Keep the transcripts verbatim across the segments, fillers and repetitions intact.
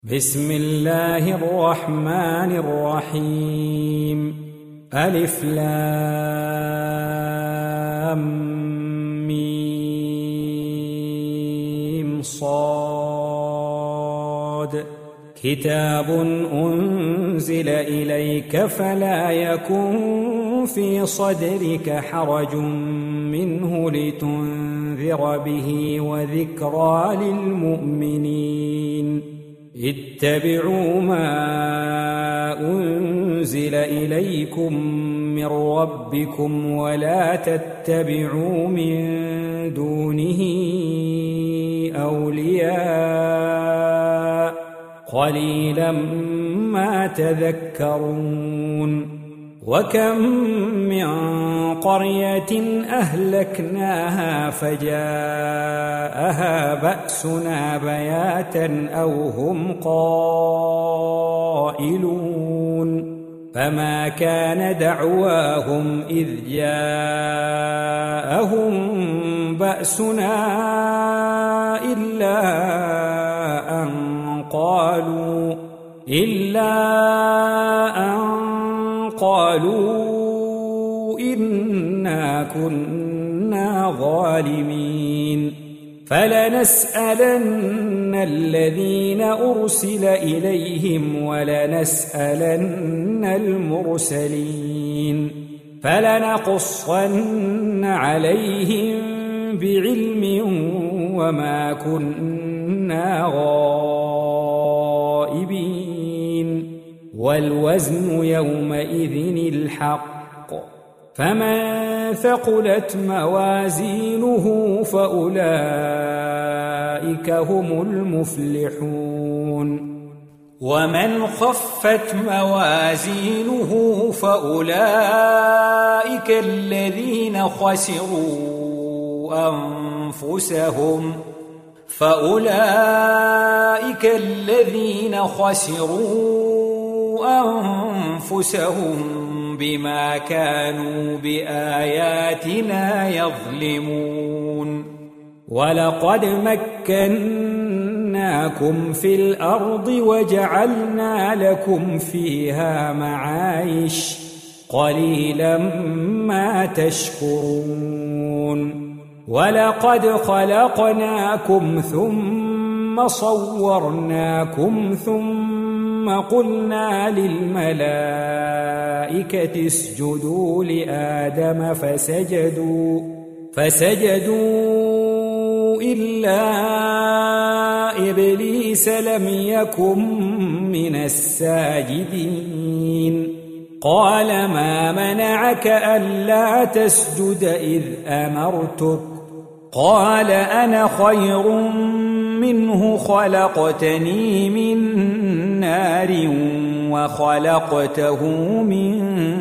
بسم الله الرحمن الرحيم. ألف لام ميم صاد. كتاب أنزل إليك فلا يكن في صدرك حرج منه لتنذر به وذكرى للمؤمنين. اتبعوا ما أنزل إليكم من ربكم ولا تتبعوا من دونه أولياء قليلا ما تذكرون. وكم من قرية أهلكناها فجاءها بأسنا بياتا أو هم قائلون. فما كان دعواهم إذ جاءهم بأسنا إلا أن قالوا إلا أن قالوا إنا كنا ظالمين. فلنسألن الذين أرسل إليهم ولنسألن المرسلين. فلنقصن عليهم بعلم وما كنا غائبين. والوزن يومئذ الحق. فمن ثقلت موازينه فأولئك هم المفلحون. ومن خفت موازينه فأولئك الذين خسروا أنفسهم فأولئك الذين خسروا أنفسهم بما كانوا بآياتنا يظلمون. ولقد مكناكم في الأرض وجعلنا لكم فيها معايش قليلا ما تشكرون. ولقد خلقناكم ثم صورناكم ثم قلنا للملائكة اسجدوا لآدم فسجدوا فسجدوا إلا إبليس لم يكن من الساجدين. قال ما منعك ألا تسجد إذ أمرتك؟ قال أنا خير منه خلقتني من نار وخلقته من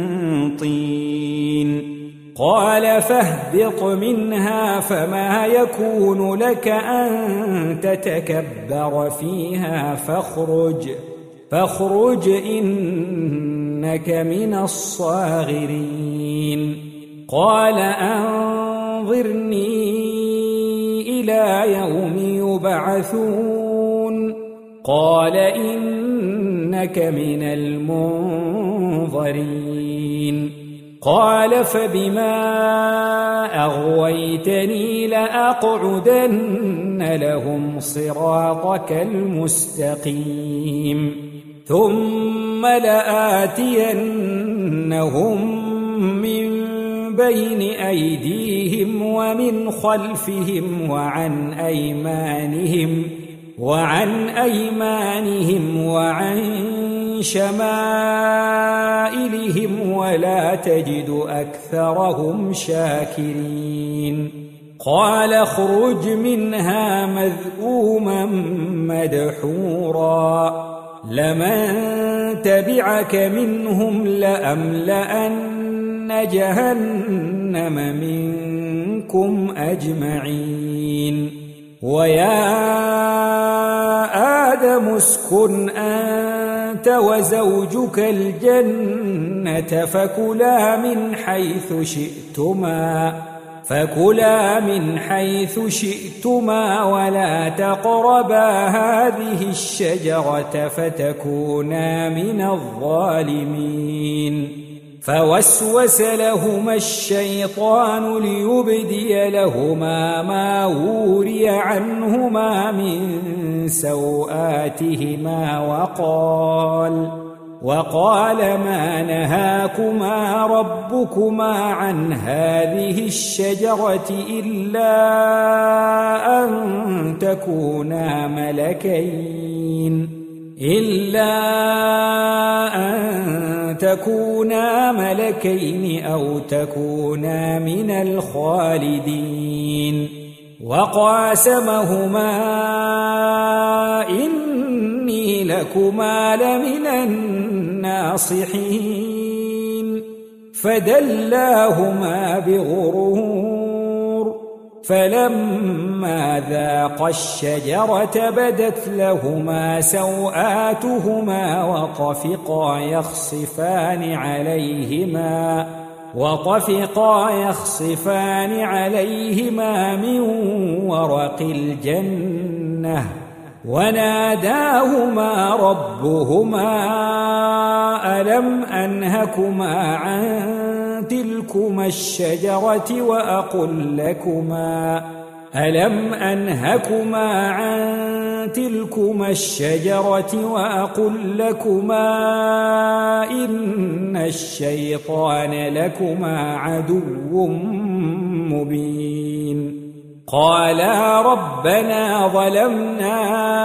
طين. قال فاهبط منها فما يكون لك أن تتكبر فيها فاخرج فاخرج إنك من الصاغرين. قال أنظرني إلى يوم يبعثون. قال إنك من المنظرين. قال فبما أغويتني لأقعدن لهم صراطك المستقيم ثم لآتينهم من بين أيديهم ومن خلفهم وعن أيمانهم وعن أيمانهم وعن شمائلهم ولا تجد أكثرهم شاكرين. قال اخرج منها مذءوما مدحورا لمن تبعك منهم لأملأن جهنم منكم أجمعين. ويا آدم اسكن أنت وزوجك الجنة فكلا من حيث شئتما فكلا من حيث شئتما ولا تقربا هذه الشجرة فتكونا من الظالمين. فوسوس لهما الشيطان ليبدي لهما ما وري عنهما من سوآتهما وقال وقال ما نهاكما ربكما عن هذه الشجرة إلا أن تكونا ملكين إلا أن تكونا ملكين أو تكونا من الخالدين. وقاسمهما إني لكما لمن الناصحين. فدلاهما بغرور فلما ذاقا الشجرة بدت لهما سوآتهما وطفقا يخصفان عليهما وطفقا يخصفان عليهما من ورق الجنة وناداهما ربهما ألم أنهكما عن تلكما الشجرة وأقل لكما ألم أنهكما عن تلكما الشجرة وأقل لكما إن الشيطان لكما عدو مبين. قالا ربنا ظلمنا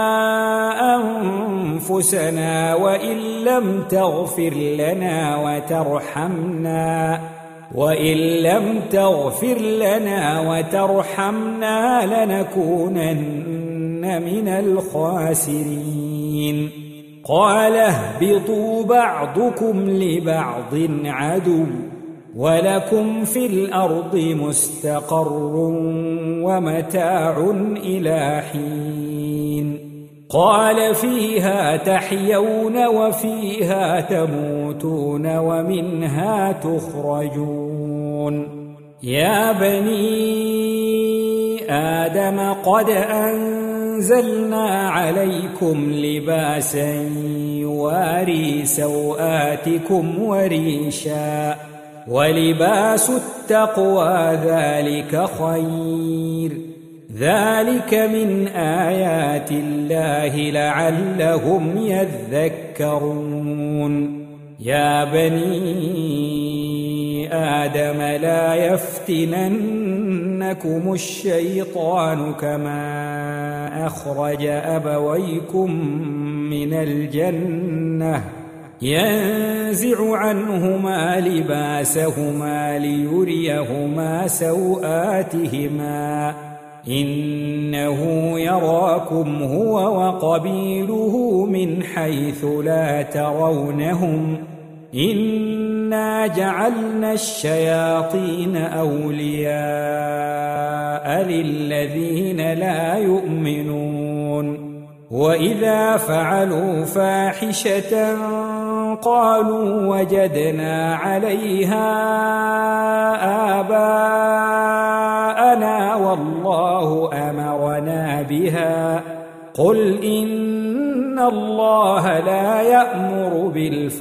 أنفسنا وإن لم تغفر لنا وترحمنا وإن لم تغفر لنا وترحمنا لنكونن من الخاسرين. قال اهبطوا بعضكم لبعض عدو ولكم في الأرض مستقر ومتاع إلى حين. قال فيها تحيون وفيها تموتون ومنها تخرجون. يا بني آدم قد أنزلنا عليكم لباسا يواري سوآتكم وريشا ولباس التقوى ذلك خير ذلك من آيات الله لعلهم يذكرون. يا بني آدم لا يفتننكم الشيطان كما أخرج أبويكم من الجنة ينزع عنهما لباسهما ليريهما سوآتهما إنه يراكم هو وقبيله من حيث لا ترونهم إنا جعلنا الشياطين أولياء للذين لا يؤمنون. وإذا فعلوا فاحشة قالوا وجدنا عليها آباءنا والله أمرنا بها قل إن الله لا يأمر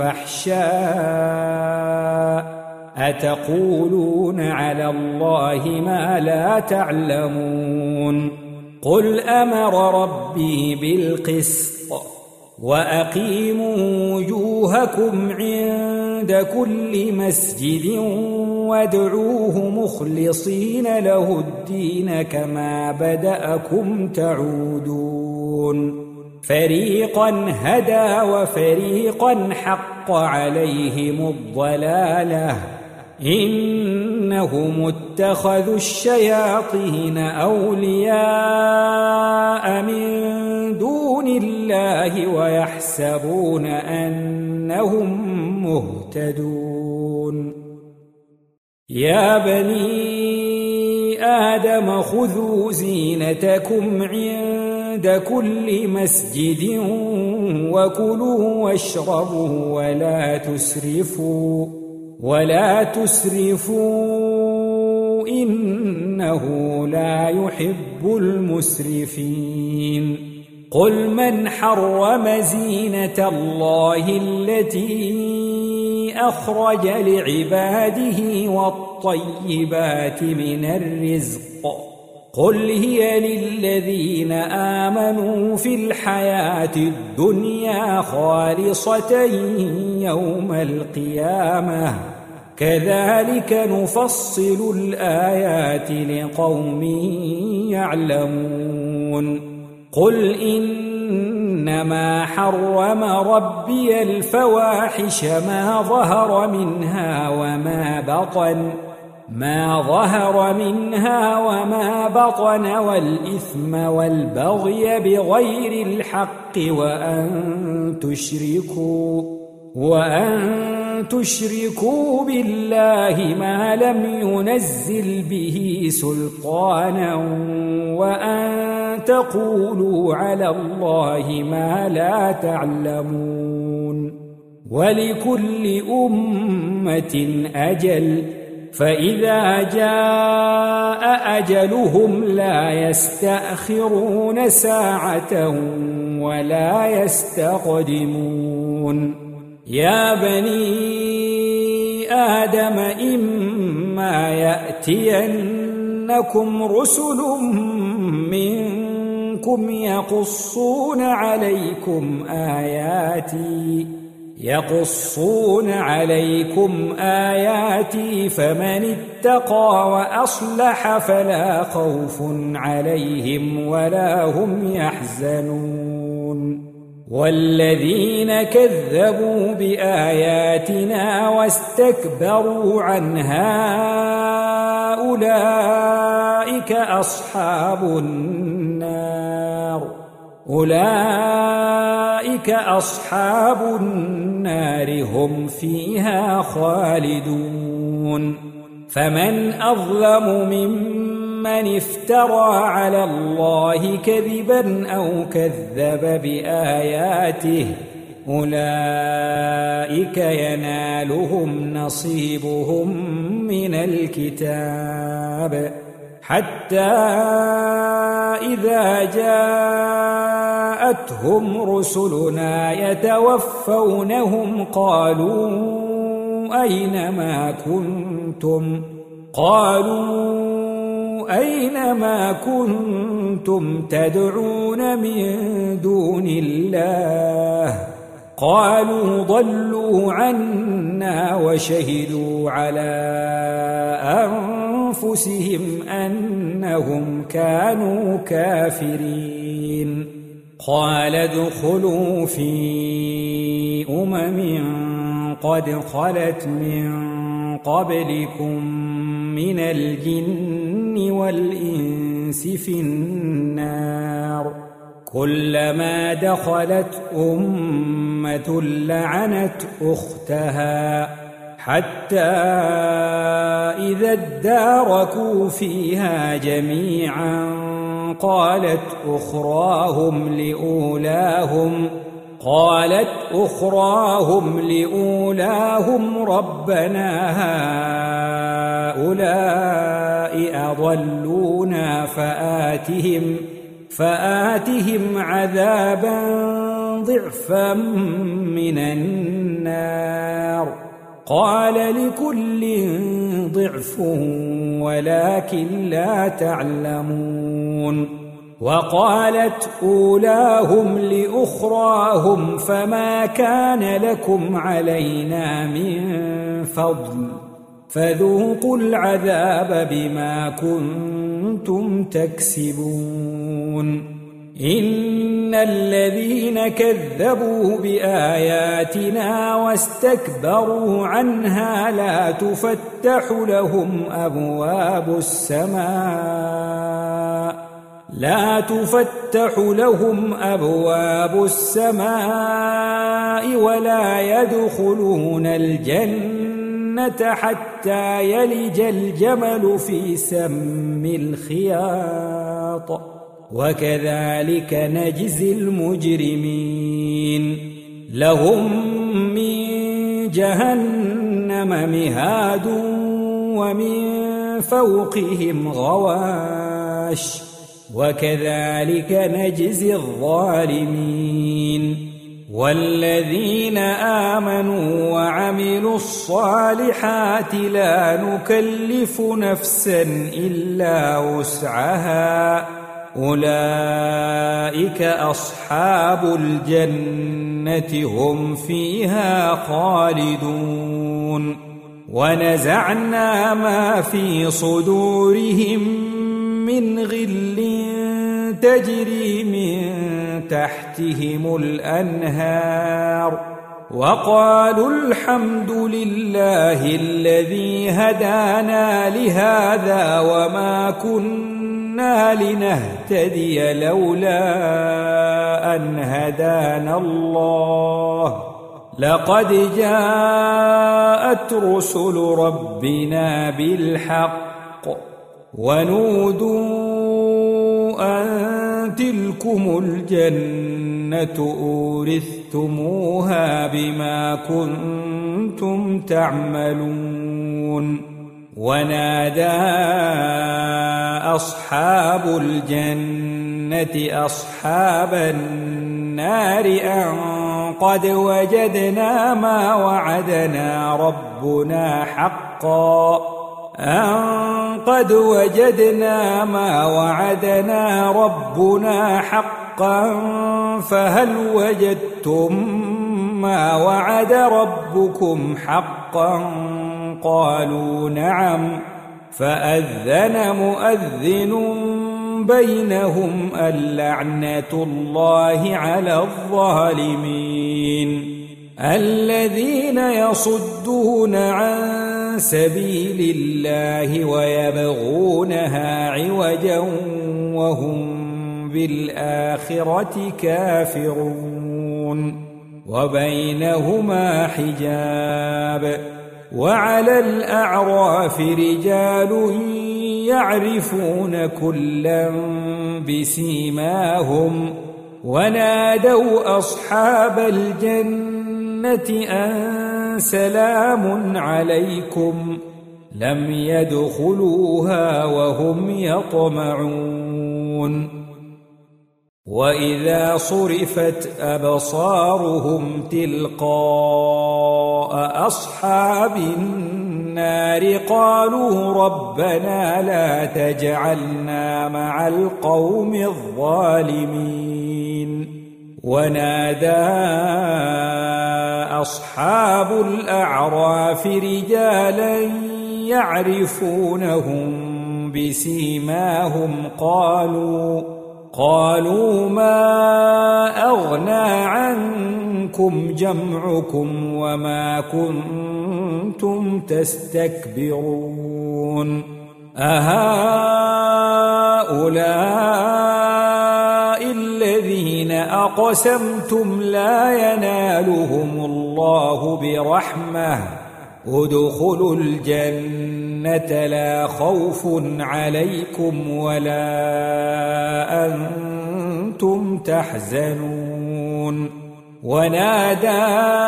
بالفحشاء أتقولون على الله ما لا تعلمون. قل أمر ربي بالقسط وأقيموا وجوهكم عند كل مسجد وادعوه مخلصين له الدين كما بدأكم تعودون. فريقا هدى وفريقا حق عليهم الضلالة إنهم اتخذوا الشياطين أولياء من دون الله ويحسبون أنهم مهتدون. يا بني آدم خذوا زينتكم عند كل مسجد وكلوا واشربوا ولا تسرفوا ولا تسرفوا إنه لا يحب المسرفين قل من حرم زينة الله التي أخرج لعباده والطيبات من الرزق قل هي للذين آمنوا في الحياة الدنيا خالصة يوم القيامة كذلك نفصل الآيات لقوم يعلمون قل إنما حرم ربي الفواحش ما ظهر منها وما بطن ما ظهر منها وما بطن والإثم والبغي بغير الحق وأن تشركوا وأن تشركوا بالله ما لم ينزل به سلطانا وأن تقولوا على الله ما لا تعلمون ولكل أمة أجل فإذا جاء أجلهم لا يستأخرون ساعة ولا يستقدمون يا بني آدم إما يأتينكم رسل منكم يقصون عليكم آياتي يقصون عليكم آياتي فمن اتقى وأصلح فلا خوف عليهم ولا هم يحزنون والذين كذبوا بآياتنا واستكبروا عنها أولئك أصحاب النار أولئك أصحاب النار هم فيها خالدون فمن أظلم ممن افترى على الله كذبا أو كذب بآياته أولئك ينالهم نصيبهم من الكتاب حتى إذا جاءتهم رسلنا يتوفونهم قالوا أين ما كنتم قالوا أين ما كنتم تدعون من دون الله قالوا ضلوا عنا وشهدوا على أنفسهم أنهم كانوا كافرين قال ادخلوا في أمم قد خلت من قبلكم من الجن والإنس في النار كلما دخلت أمة لعنت أختها حتى إذا اداركوا فيها جميعا قالت أخراهم لأولاهم قالت أخراهم لأولاهم ربنا هؤلاء أضلونا فآتهم فآتهم عذابا ضعفا من النار قال لكل ضعف ولكن لا تعلمون وقالت أولاهم لأخراهم فما كان لكم علينا من فضل فذوقوا العذاب بما كنتم تكسبون إن الذين كذبوا بآياتنا واستكبروا عنها لا تفتح لهم أبواب السماء لا تفتح لهم أبواب السماء ولا يدخلون الجنة حتى يلج الجمل في سم الخياط وكذلك نجزي المجرمين لهم من جهنم مهاد ومن فوقهم غواش وكذلك نجزي الظالمين والذين آمنوا وعملوا الصالحات لا نكلف نفسا إلا وسعها أولئك أصحاب الجنة هم فيها خالدون ونزعنا ما في صدورهم من غل تجري من تحتهم الأنهار وقالوا الحمد لله الذي هدانا لهذا وما كنا لنهتدي لولا أن هدانا الله لقد جاءت رسل ربنا بالحق ونودوا أن تلكم الجنة أورثتموها بما كنتم تعملون ونادى أصحاب الجنة أصحاب النار أن قد وجدنا ما وعدنا ربنا حقا أن قد وجدنا ما وعدنا ربنا حقا فهل وجدتم ما وعد ربكم حقا قالوا نعم فأذن مؤذن بينهم اللعنة الله على الظالمين الذين يصدون عن سبيل الله ويبغونها عوجا وهم بالآخرة كافرون وبينهما حجاب وعلى الأعراف رجال يعرفون كلا بسيماهم ونادوا أصحاب الجنة أن سلام عليكم لم يدخلوها وهم يطمعون وإذا صرفت أبصارهم تلقاء أصحاب النار قالوا ربنا لا تجعلنا مع القوم الظالمين ونادى أصحاب الأعراف رجالا يعرفونهم بسيماهم قالوا قالوا ما أغنى عنكم جمعكم وما كنتم تستكبرون أهؤلاء الذين أقسمتم لا ينالهم الله برحمة ادخلوا الجنة لا خوف عليكم ولا أنتم تحزنون ونادى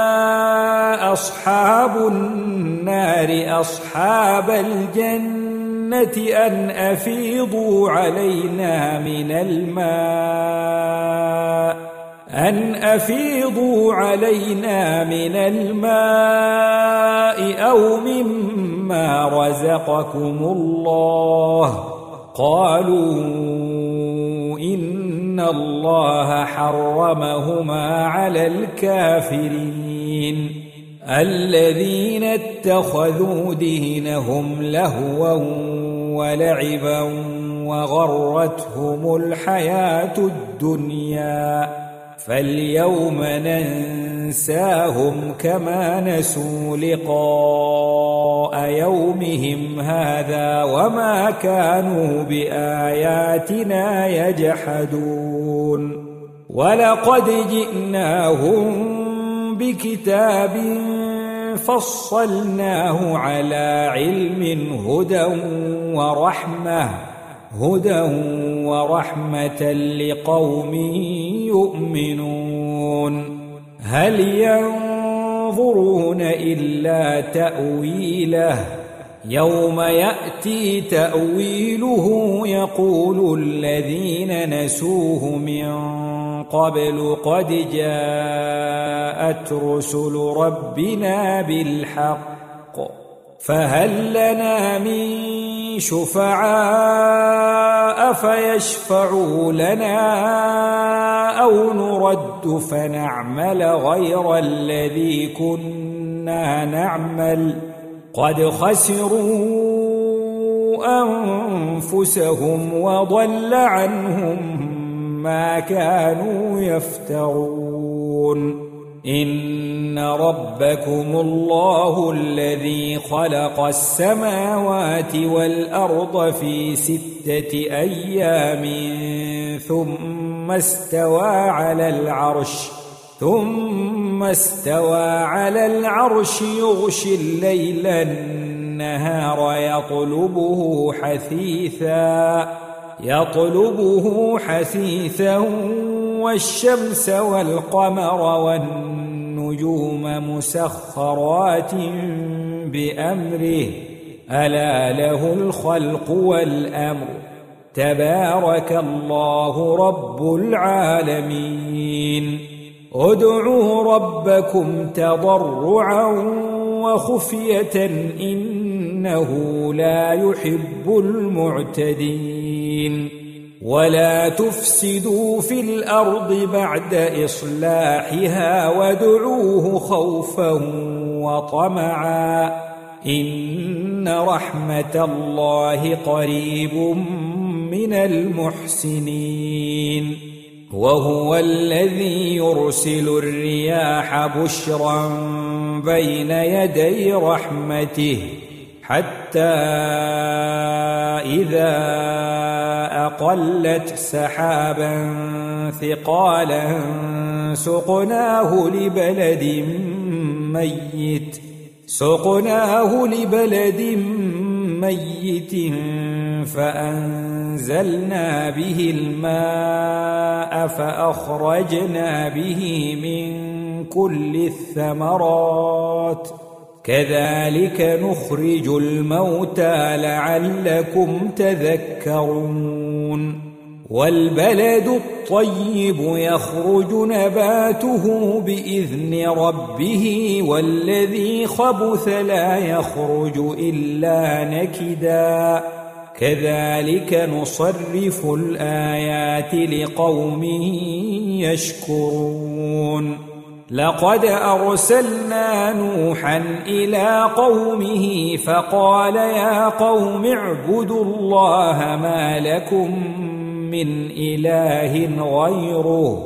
أصحاب النار أصحاب الجنة أن أفيضوا علينا من الماء أن أفيضوا علينا من الماء أو مما رزقكم الله قالوا إن الله حرمهما على الكافرين الذين اتخذوا دينهم لهوا ولعبا وغرتهم الحياة الدنيا فاليوم ننساهم كما نسوا لقاء يومهم هذا وما كانوا بآياتنا يجحدون ولقد جئناهم بكتاب فصلناه على علم هدى ورحمة هدى ورحمة لقوم يؤمنون هل ينظرون إلا تأويله يوم يأتي تأويله يقول الذين نسوه من قبل قد جاءت رسل ربنا بالحق فهل لنا من شفعاء فيشفعوا لنا أو نرد فنعمل غير الذي كنا نعمل قد خسروا أنفسهم وضل عنهم ما كانوا يفترون إن ربكم الله الذي خلق السماوات والأرض في ستة أيام ثم استوى على العرش ثم استوى على العرش يغشي الليل النهار يطلبه حثيثا يطلبه حثيثا والشمس والقمر والنجوم مسخرات بأمره ألا له الخلق والأمر تبارك الله رب العالمين ادعوا ربكم تضرعا وخفية إنه لا يحب المعتدين ولا تفسدوا في الأرض بعد إصلاحها وادعوه خوفا وطمعا إن رحمة الله قريب من المحسنين وهو الذي يرسل الرياح بشرا بين يدي رحمته حتى إذا أقلت سحابا ثقالا سقناه لبلد ميت سقناه لبلد ميت فأنزلنا به الماء فأخرجنا به من كل الثمرات كذلك نخرج الموتى لعلكم تذكرون والبلد الطيب يخرج نباته بإذن ربه والذي خبث لا يخرج إلا نكدا كذلك نصرف الآيات لقوم يشكرون لقد أرسلنا نوحا إلى قومه فقال يا قوم اعبدوا الله ما لكم من إله غيره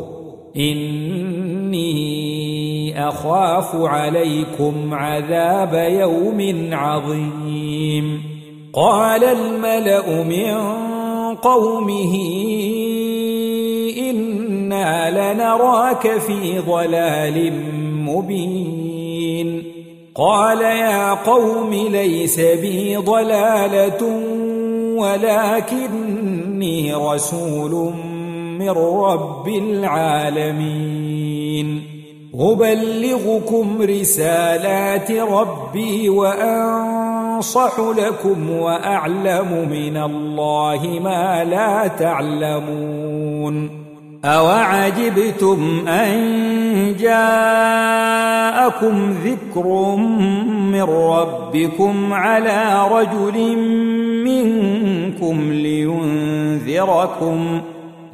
إني أخاف عليكم عذاب يوم عظيم قال الملأ من قومه إنا لنراك في ضلال مبين قال يا قوم ليس بي ضلالة ولكني رسول من رب العالمين أبلغكم رسالات ربي وأنصح لكم وأعلم من الله ما لا تعلمون أوعجبتم أن جاءكم ذكر من ربكم على رجل منكم لينذركم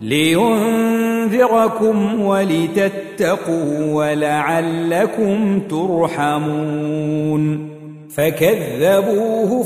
لينذركم ولتتقوا ولعلكم ترحمون فكذبوه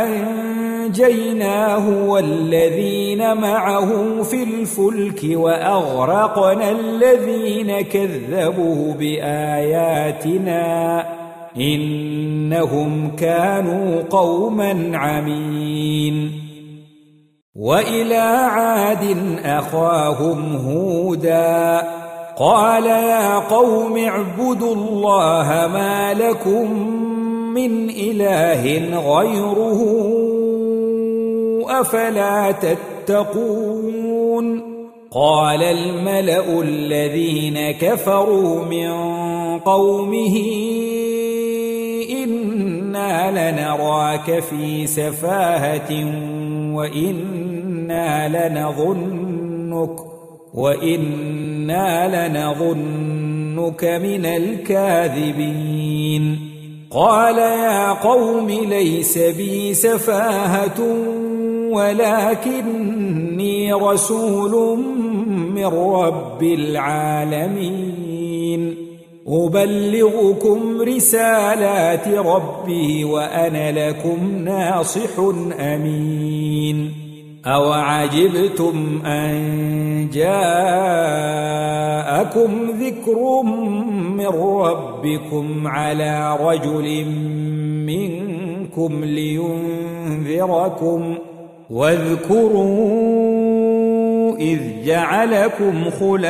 فأنجيناه والذين معه في الفلك وأغرقنا الذين كذبوا بآياتنا إنهم كانوا قوما عمين وإلى عاد أخاهم هودا قال يا قوم اعبدوا الله ما لكم من إله غيره أفلا تتقون قال الملأ الذين كفروا من قومه إنا لنراك في سفاهة وإنا لنظنك وإنا لنظنك من الكاذبين قال يا قوم ليس بي سفاهة ولكني رسول من رب العالمين أبلغكم رسالات ربي وأنا لكم ناصح أمين أوعجبتم أن جاءكم ذكر من ربكم على رجل منكم لينذركم واذكروا إذ جعلكم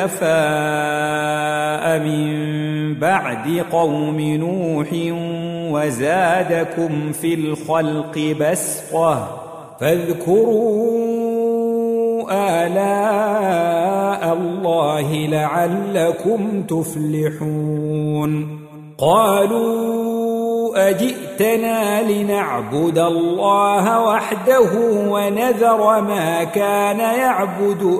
خلفاء من بعد قوم نوح وزادكم في الخلق بسطة فاذكروا آلاء الله لعلكم تفلحون قالوا أجئتنا لنعبد الله وحده ونذر ما كان يعبد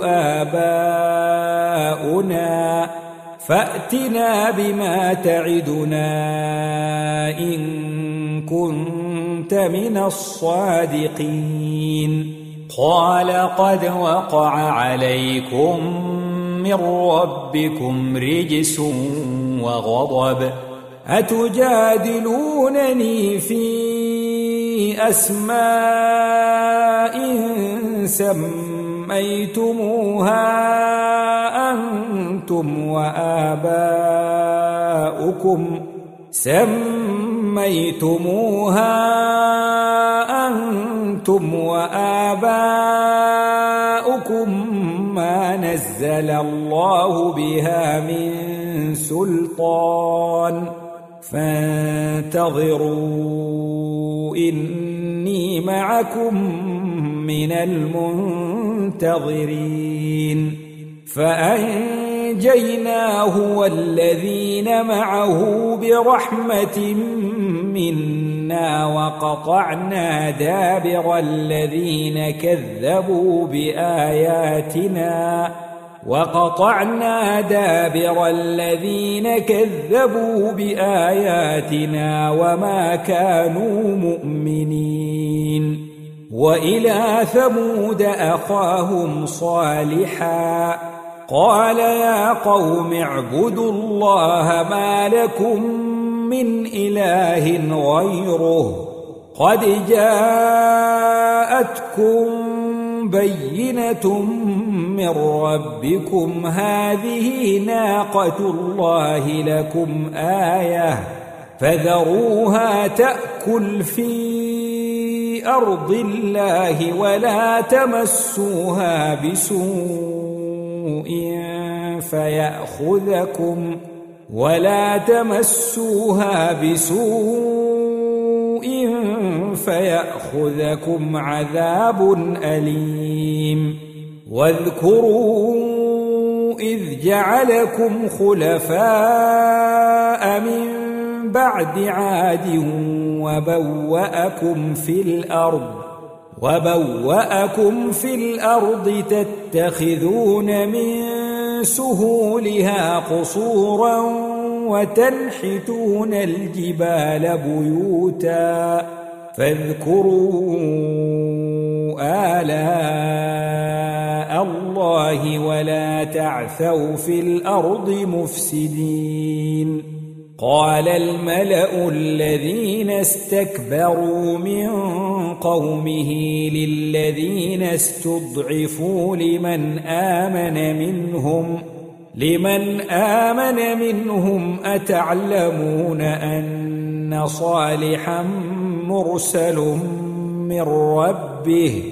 آباؤنا فأتنا بما تعدنا إن كنت من الصادقين قال قد وقع عليكم من ربكم رجس وغضب أتجادلونني في أسماء سميتموها أنتم وآباؤكم سميتموها أنتم وآباؤكم ما نزل الله بها من سلطان فانتظروا إني معكم من المنتظرين فأنجيناه والذين معه برحمة منا وقطعنا دابر الذين كذبوا بآياتنا وقطعنا دابر الذين كذبوا بآياتنا وما كانوا مؤمنين وإلى ثمود أخاهم صالحا قال يا قوم اعبدوا الله ما لكم من إله غيره قد جاءتكم بينة من ربكم هذه ناقة الله لكم آية فذروها تأكل في أرض الله ولا تمسوها بسوء فيأخذكم ولا تمسوها بسوء فيأخذكم عذاب أليم واذكروا إذ جعلكم خلفاء من بعد عاد وبوأكم في الأرض وبوأكم في الأرض تتخذون من سهولها قصورا وتنحتون الجبال بيوتا فاذكروا آلاء الله ولا تعثوا في الأرض مفسدين قال الملأ الذين استكبروا من قومه للذين استضعفوا لمن آمن منهم لمن آمن منهم أتعلمون أن صالحا مرسل من ربه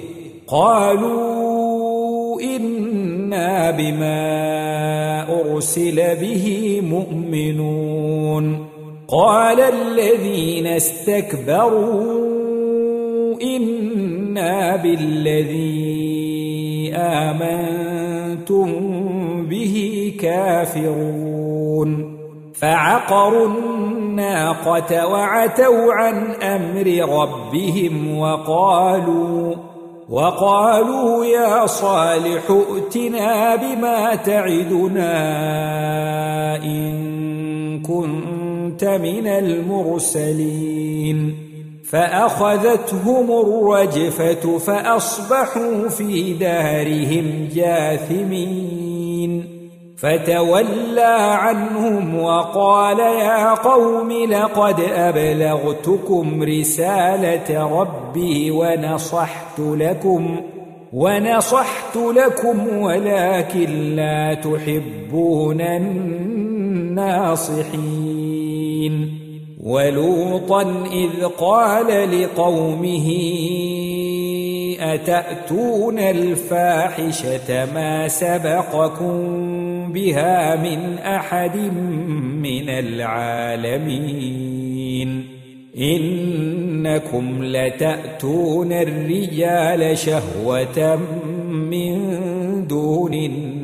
قالوا إنا بما أرسل به مؤمنون قال الذين استكبروا إنا بالذي آمنتم به كافرون فعقروا الناقة وعتوا عن أمر ربهم وقالوا وقالوا يا صالح ائتنا بما تعدنا إن كنت من المرسلين فأخذتهم الرجفة فأصبحوا في دارهم جاثمين فتولى عنهم وقال يا قوم لقد أبلغتكم رسالة ربي ونصحت لكم ونصحت لكم ولكن لا تحبون الناصحين ولوطا إذ قال لقومه أتأتون الفاحشة ما سبقكم بها من أحد من العالمين إنكم لتأتون الرجال شهوة من دون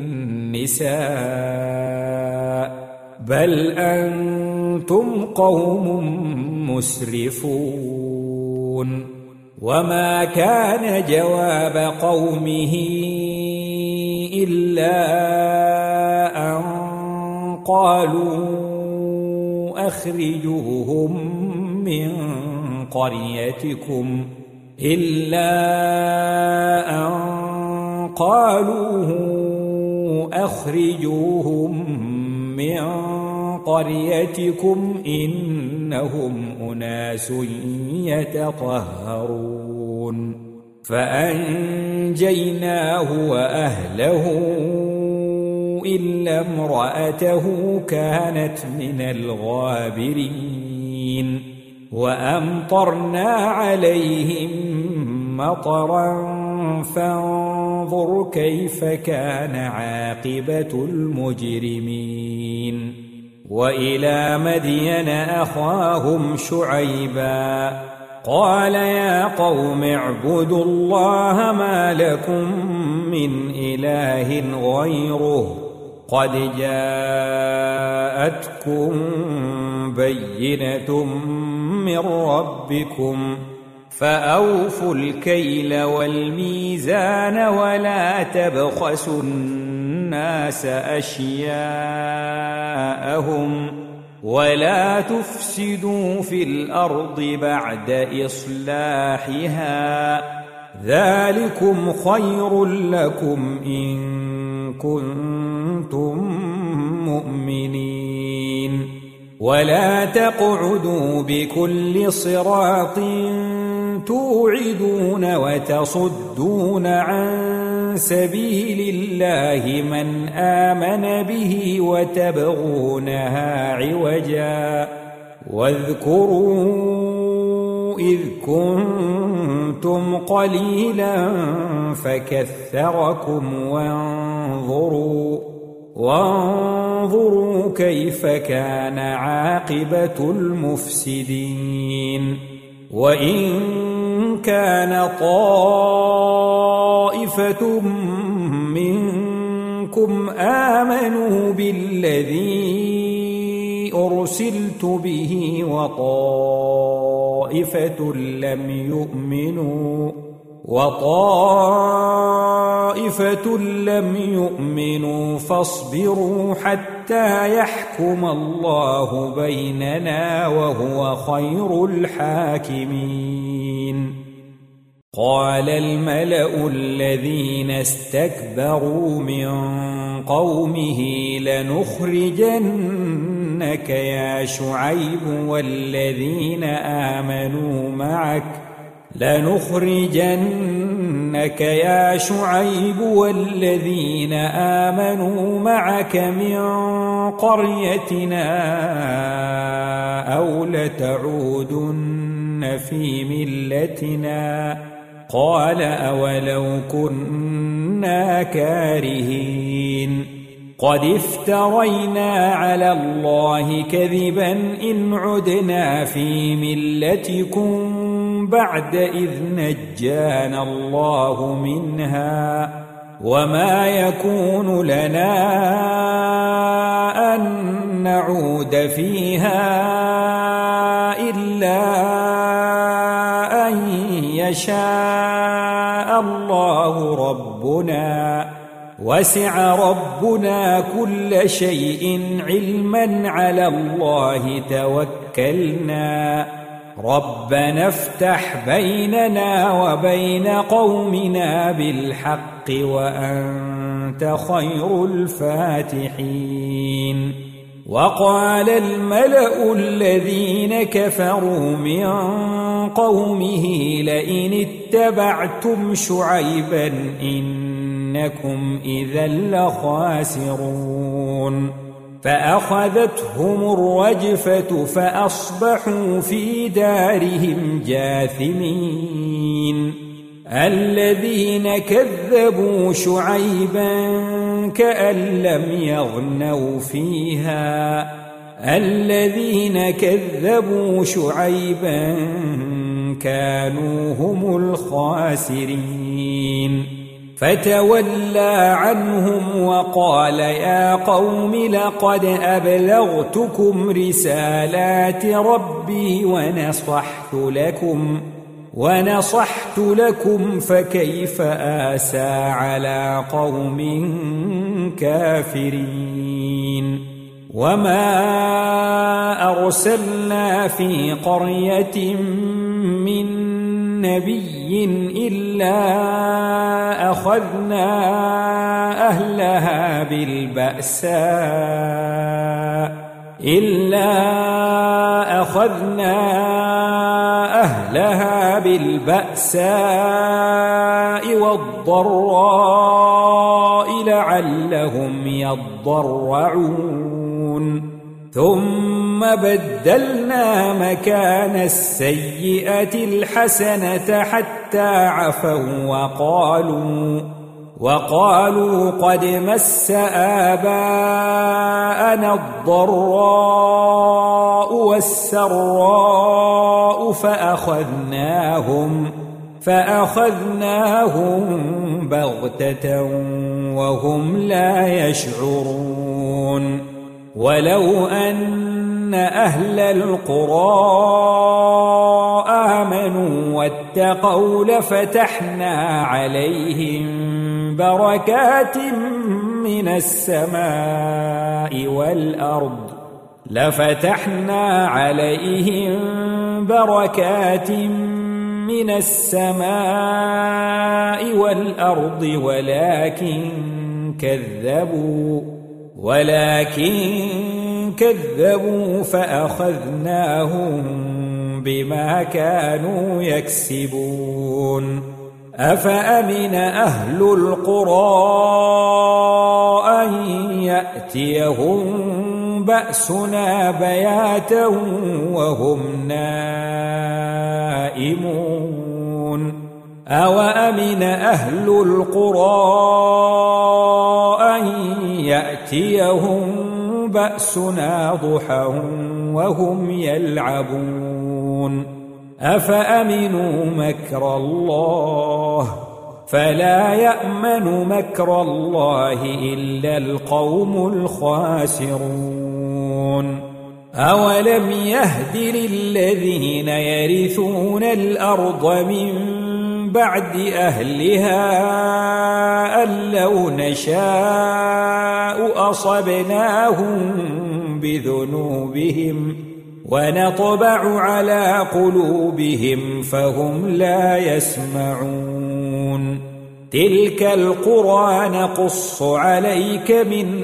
النساء بل أنتم قوم مسرفون وما كان جواب قومه إلا أن قالوا أخرجوهم من قريتكم إلا أن قالوا أخرجوهم من قريتكم إنهم أناس يتطهرون فأنجيناه وأهله إلا امرأته كانت من الغابرين وأمطرنا عليهم مطرا فانظر كيف كان عاقبة المجرمين وإلى مدين أخاهم شعيبا قال يا قوم اعبدوا الله ما لكم من إله غيره قد جاءتكم بينة من ربكم فأوفوا الكيل والميزان ولا تبخسوا الناس أشياءهم ولا تفسدوا في الأرض بعد إصلاحها ذلكم خير لكم إن كنتم مؤمنين ولا تقعدوا بكل صراط توعدون وتصدون عن سبيل الله من آمن به وتبغونها عوجا واذكروا إذ كنتم قليلا فكثركم وانظروا وانظروا كيف كان عاقبة المفسدين وإن كان طائفة منكم آمنوا بالذي أرسلت به وطائفة لم يؤمنوا وطائفة لم يؤمنوا فاصبروا حتى يحكم الله بيننا وهو خير الحاكمين قال الملأ الذين استكبروا من قومه لنخرجنك يا شعيب والذين آمنوا معك لنخرجنك يا شعيب والذين آمنوا معك من قريتنا أو لتعودن في ملتنا قال أولو كنا كارهين قد افترينا على الله كذبا إن عدنا في ملتكم بعد إذ نجانا الله منها وما يكون لنا أن نعود فيها إلا أن يشاء الله ربنا وسع ربنا كل شيء علما على الله توكلنا ربنا افتح بيننا وبين قومنا بالحق وأنت خير الفاتحين. وقال الملأ الذين كفروا من قومه لئن اتبعتم شعيبا إنكم إذا لخاسرون فأخذتهم الرجفة فأصبحوا في دارهم جاثمين. الذين كذبوا شعيبا كأن لم يغنوا فيها الذين كذبوا شعيبا كانوا هم الخاسرين. فتولى عنهم وقال يا قوم لقد أبلغتكم رسالات ربي ونصحت لكم ونصحت لكم فكيف آسى على قوم كافرين. وما أرسلنا في قرية من نبي إلا أخذنا أهلها بالبأساء إلا أخذنا أهلها بالبأساء والضراء لعلهم يضرعون ثم بدلنا مكان السيئة الحسنة حتى عفوا وقالوا وقالوا قد مس آباءنا الضراء والسراء فأخذناهم فأخذناهم بغتة وهم لا يشعرون. ولو أن أهل القرى آمنوا واتقوا لفتحنا عليهم بركات من السماء والأرض لفتحنا عليهم بركات من السماء والأرض ولكن كذبوا ولكن كذبوا فأخذناهم بما كانوا يكسبون. أفأمن أهل القرى أن يأتيهم بأسنا بياتا وهم نائمون أوأمن أهل القرى أن يأتيهم بأسنا ضحى وهم يلعبون أفأمنوا مكر الله فلا يأمن مكر الله إلا القوم الخاسرون. أولم يهد للذين يرثون الأرض من بعد أهلها أن لو نشاء أصبناهم بذنوبهم ونطبع على قلوبهم فهم لا يسمعون. تلك القرى نقص عليك من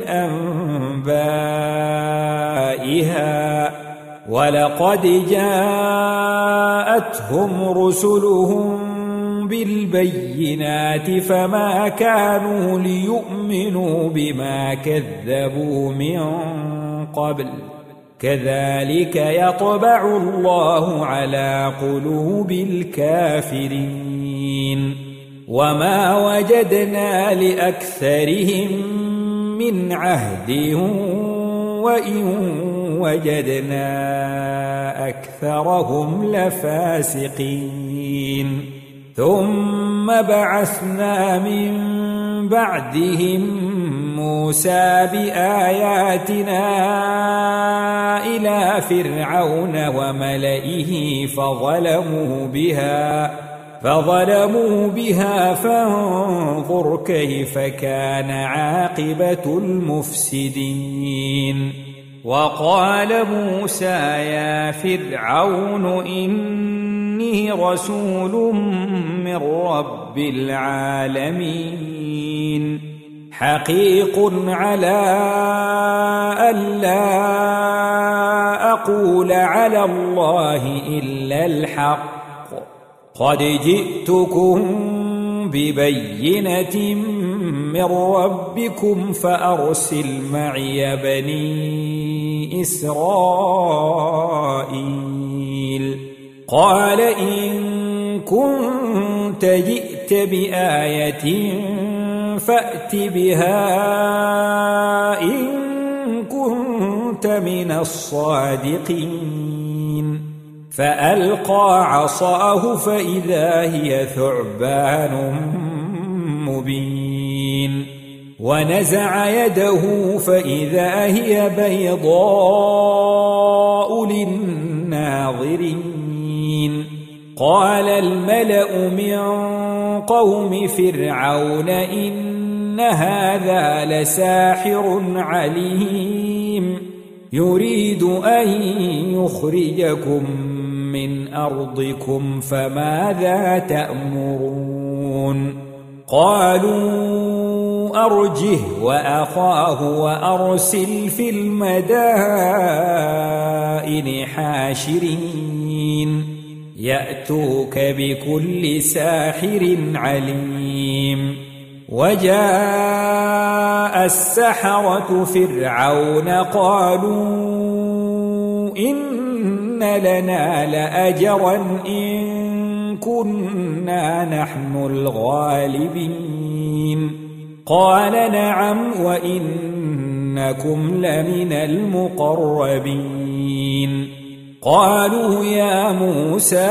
أنبائها ولقد جاءتهم رسلهم بالبينات فما كانوا ليؤمنوا بما كذبوا من قبل كذلك يطبع الله على قلوب الكافرين. وما وجدنا لأكثرهم من عهد وإن وجدنا أكثرهم لفاسقين. ثم بعثنا من بعدهم موسى بآياتنا إلى فرعون وملئه فظلموا بها فظلموا بها فانظر كيف كان عاقبة المفسدين. وقال موسى يا فرعون إني رسول من رب العالمين حقيق على ألا أقول على الله إلا الحق قد جئتكم ببينة من ربكم فأرسل معي بني إسرائيل. قال إن كنت جئت بآية فأت بها إن كنت من الصادقين. فألقى عصاه فإذا هي ثعبان مبين ونزع يده فإذا هي بيضاء للناظرين. قال الملأ من قوم فرعون إن هذا لساحر عليم يريد أن يخرجكم من أرضكم فماذا تأمرون؟ قالوا أرجه وأخاه وأرسل في المدائن حاشرين يأتوك بكل ساحر عليم. وجاء السحرة فرعون قالوا إن لنا لأجرا إن كنا نحن الغالبين. قال نعم وإنكم لمن المقربين. قالوا يا موسى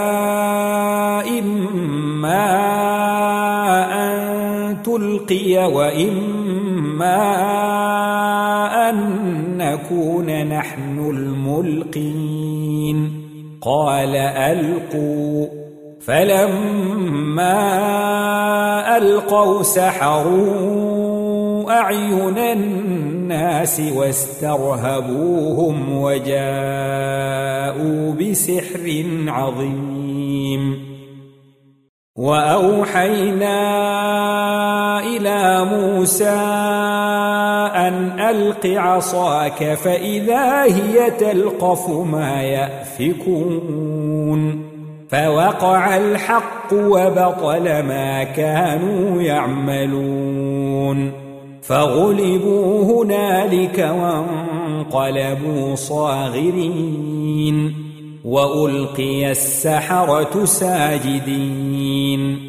إما أن تلقي وإما أن نكون نحن الملقين. قال ألقوا. فلما ألقوا سحروا أعين الناس واسترهبوهم وجاءوا بسحر عظيم. وأوحينا إلى موسى أن ألق عصاك فإذا هي تلقف ما يأفكون. فوقع الحق وبطل ما كانوا يعملون. فغلبوا هنالك وانقلبوا صاغرين. وألقي السحرة ساجدين.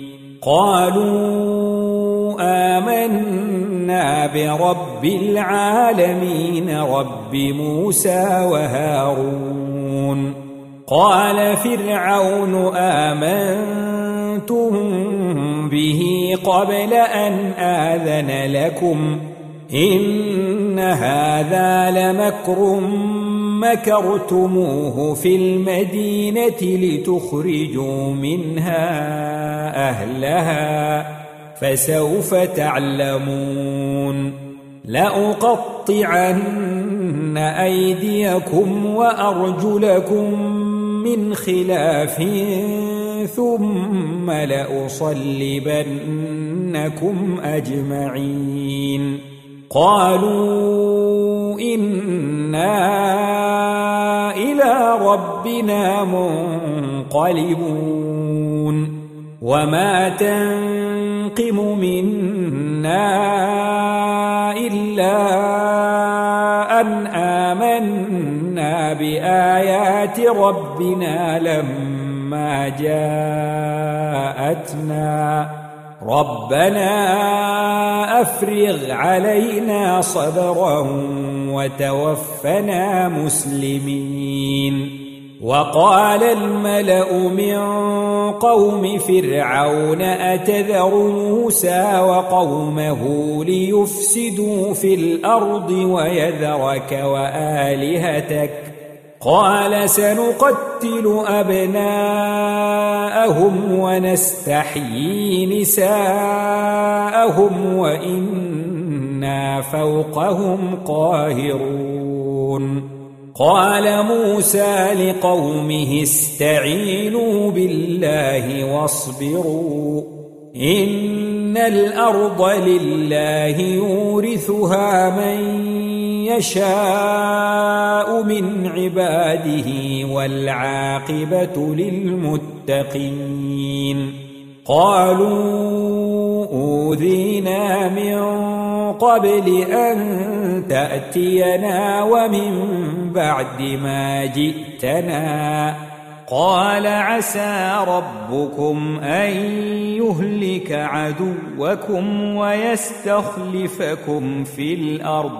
قالوا آمنا برب العالمين رب موسى وهارون. قال فرعون آمنتم به قبل أن آذن لكم إن هذا لمكر مكرتموه في المدينة لتخرجوا منها أهلها فسوف تعلمون. لأقطعن أيديكم وأرجلكم من خلاف ثم لأصلبنكم أجمعين. قالوا إنا إلى ربنا منقلبون. وما تنقم منا إلا أن آمنا بآيات ربنا لما جاءتنا ربنا أفرغ علينا صبرا وتوفنا مسلمين. وقال الملأ من قوم فرعون أتذر موسى وقومه ليفسدوا في الأرض ويذرك وآلهتك قال سنقتل أبناءهم ونستحيي نساءهم وإنا فوقهم قاهرون قال موسى لقومه استعينوا بالله واصبروا إن الأرض لله يورثها من يشاء من عباده والعاقبة للمتقين قالوا أوذينا من قبل أن تأتينا ومن بعد ما جئتنا قال عسى ربكم أن يهلك عدوكم ويستخلفكم في الأرض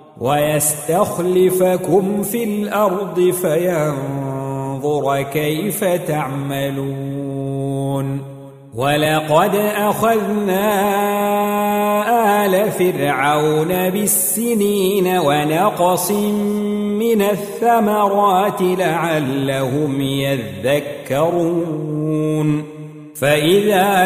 ويستخلفكم في الأرض فينظر كيف تعملون ولقد أخذنا آل فرعون بالسنين ونقص من الثمرات لعلهم يذكرون فإذا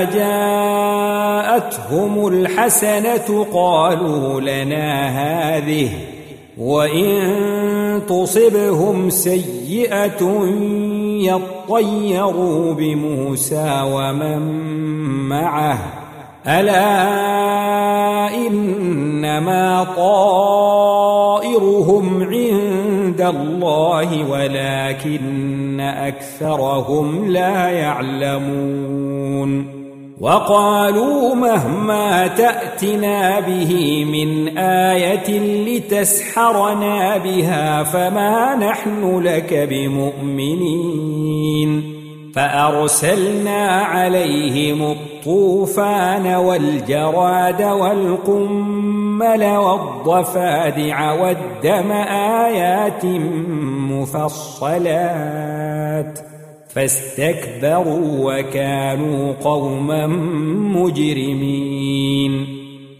جاءتهم الحسنة قالوا لنا هذه وإن تصبهم سيئة يطيروا بموسى ومن معه ألا إنما طائرهم عند الله ولكن أكثرهم لا يعلمون وقالوا مهما تأتنا به من آية لتسحرنا بها فما نحن لك بمؤمنين فأرسلنا عليهم الطوفان والجراد والقمل والضفادع والدم آيات مفصلات فاستكبروا وكانوا قوما مجرمين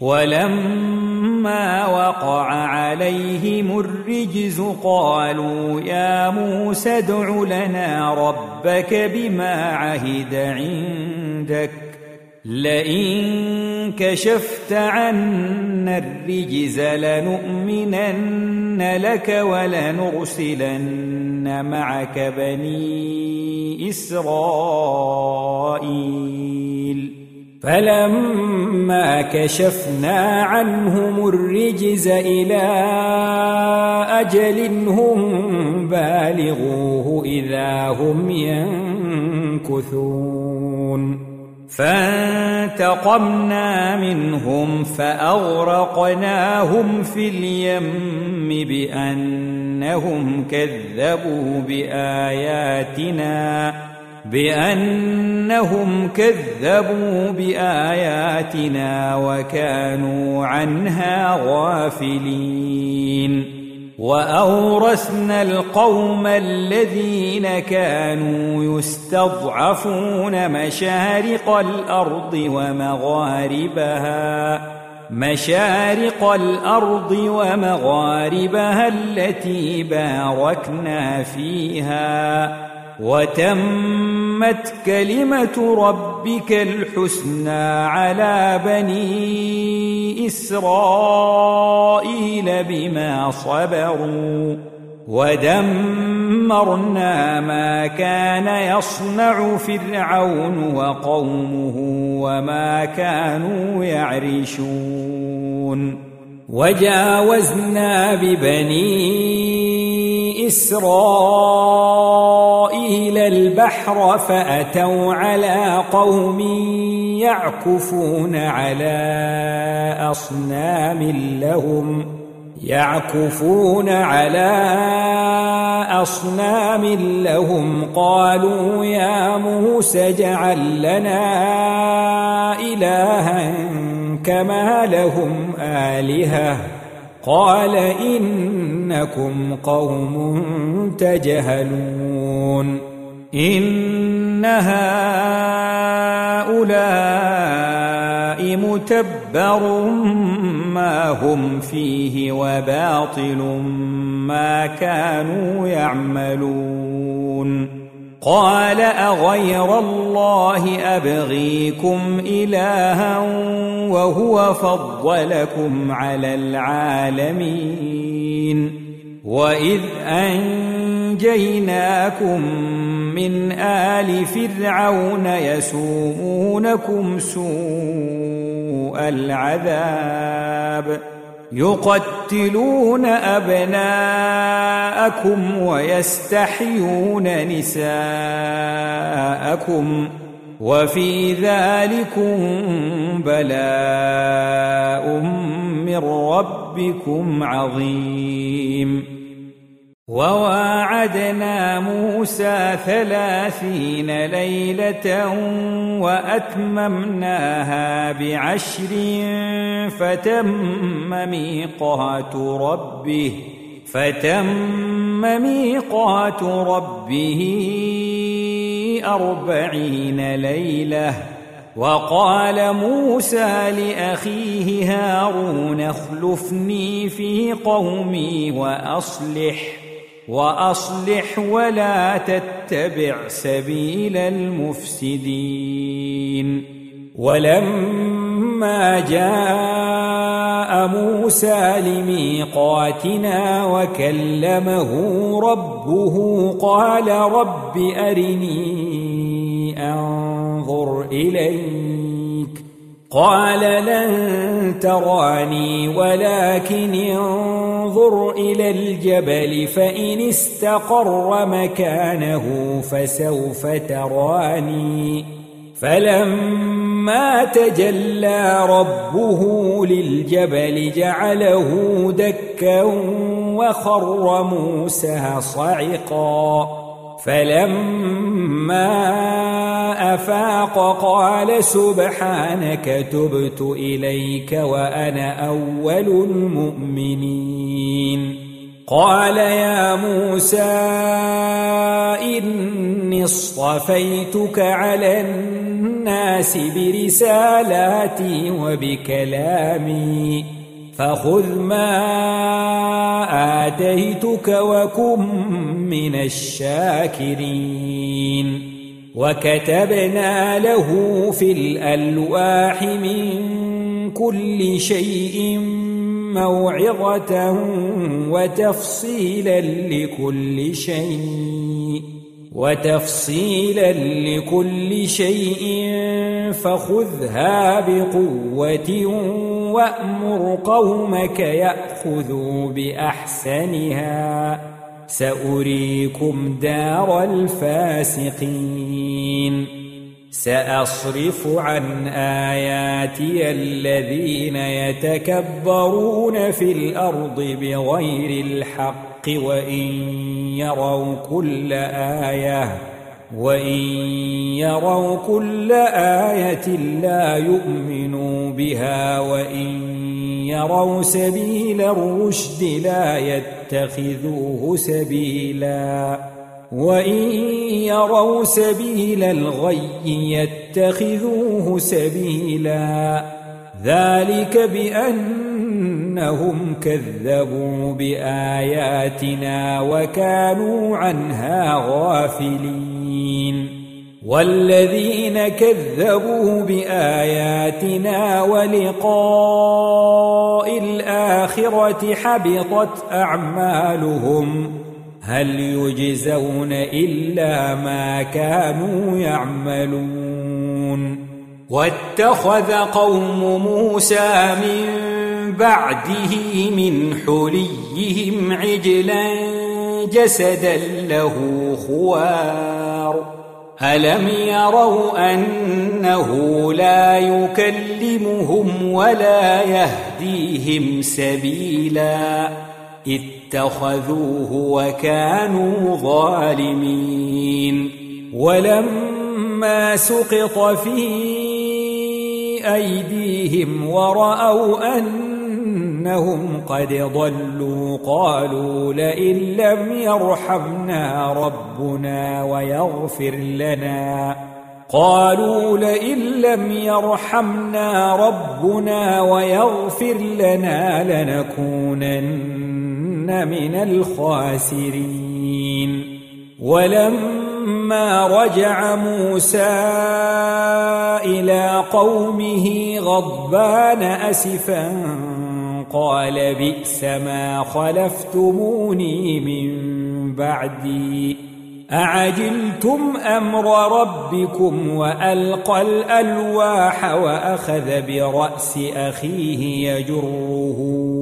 ولما وقع عليهم الرجز قالوا يا موسى ادع لنا ربك بما عهد عندك لئن كشفت عنا الرجز لنؤمنن لك ولنرسلن معك بني إسرائيل فلما كشفنا عنهم الرجز إلى أجل هم بالغوه إذا هم ينكثون فانتقمنا منهم فأغرقناهم في اليم بأنهم كذبوا بآياتنا بأنهم كذبوا بآياتنا وكانوا عنها غافلين وأورثنا القوم الذين كانوا يستضعفون مشارق الأرض ومغاربها مشارق الأرض ومغاربها التي باركنا فيها وتمت كلمة ربك الحسنى على بني إسرائيل بما صبروا ودمرنا ما كان يصنع فرعون وقومه وما كانوا يعرشون وجاوزنا ببني إسرائيل البحر فأتوا على قوم يعكفون على أصنام لهم يعكفون على أصنام لهم قالوا يا موسى اجعل لنا إلها كما لهم آلهة قال إنكم قوم تجهلون إن هؤلاء متبر ما هم فيه وباطل ما كانوا يعملون قال أغير الله أبغيكم إلها وهو فضلكم على العالمين وإذ أنجيناكم من آل فرعون يسومونكم سوء العذاب يقتلون أبناءكم ويستحيون نساءكم وفي ذلكم بلاء من ربكم عظيم وواعدنا موسى ثلاثين ليلة وأتممناها بعشر فتم ميقات ربه فتم ميقات ربه أربعين ليلة وقال موسى لأخيه هارون اخلفني في قومي وأصلح وأصلح ولا تتبع سبيل المفسدين ولما جاء موسى لميقاتنا وكلمه ربه قال رب أرني أنظر إليك قال لن تراني ولكن انظر إلى الجبل فإن استقر مكانه فسوف تراني فلما تجلى ربه للجبل جعله دكا وخر موسى صعقا فلما أفاق قال سبحانك تبت إليك وأنا أول المؤمنين قال يا موسى إني اصطفيتك على الناس برسالاتي وبكلامي فخذ ما آتيتك وكن من الشاكرين وكتبنا له في الألواح من كل شيء موعظة وتفصيلا لكل شيء وتفصيلا لكل شيء فخذها بقوة وأمر قومك يأخذوا بأحسنها سأريكم دار الفاسقين سأصرف عن آياتي الذين يتكبرون في الأرض بغير الحق وإن يروا كل آية وإن يروا كل آية لا يؤمنوا بها وإن يروا سبيل الرشد لا يتخذوه سبيلا وإن يروا سبيل الغي يتخذوه سبيلا ذلك بأنهم كذبوا بآياتنا وكانوا عنها غافلين والذين كذبوا بآياتنا ولقاء الآخرة حبطت أعمالهم هل يجزون إلا ما كانوا يعملون واتخذ قوم موسى من بعده من حليهم عجلا جسدا له خوار ألم يروا أنه لا يكلمهم ولا يهديهم سبيلا اتخذوه وكانوا ظالمين ولما سقط في أيديهم ورأوا أن إنهم قد ضلوا قالوا لئن لم يرحمنا ربنا ويغفر لنا قالوا لئن لم يرحمنا ربنا ويغفر لنا لنكونن من الخاسرين. ولما رجع موسى إلى قومه غضبان أسفا قال بئس ما خلفتموني من بعدي أعجلتم أمر ربكم وألقى الألواح وأخذ برأس أخيه يجره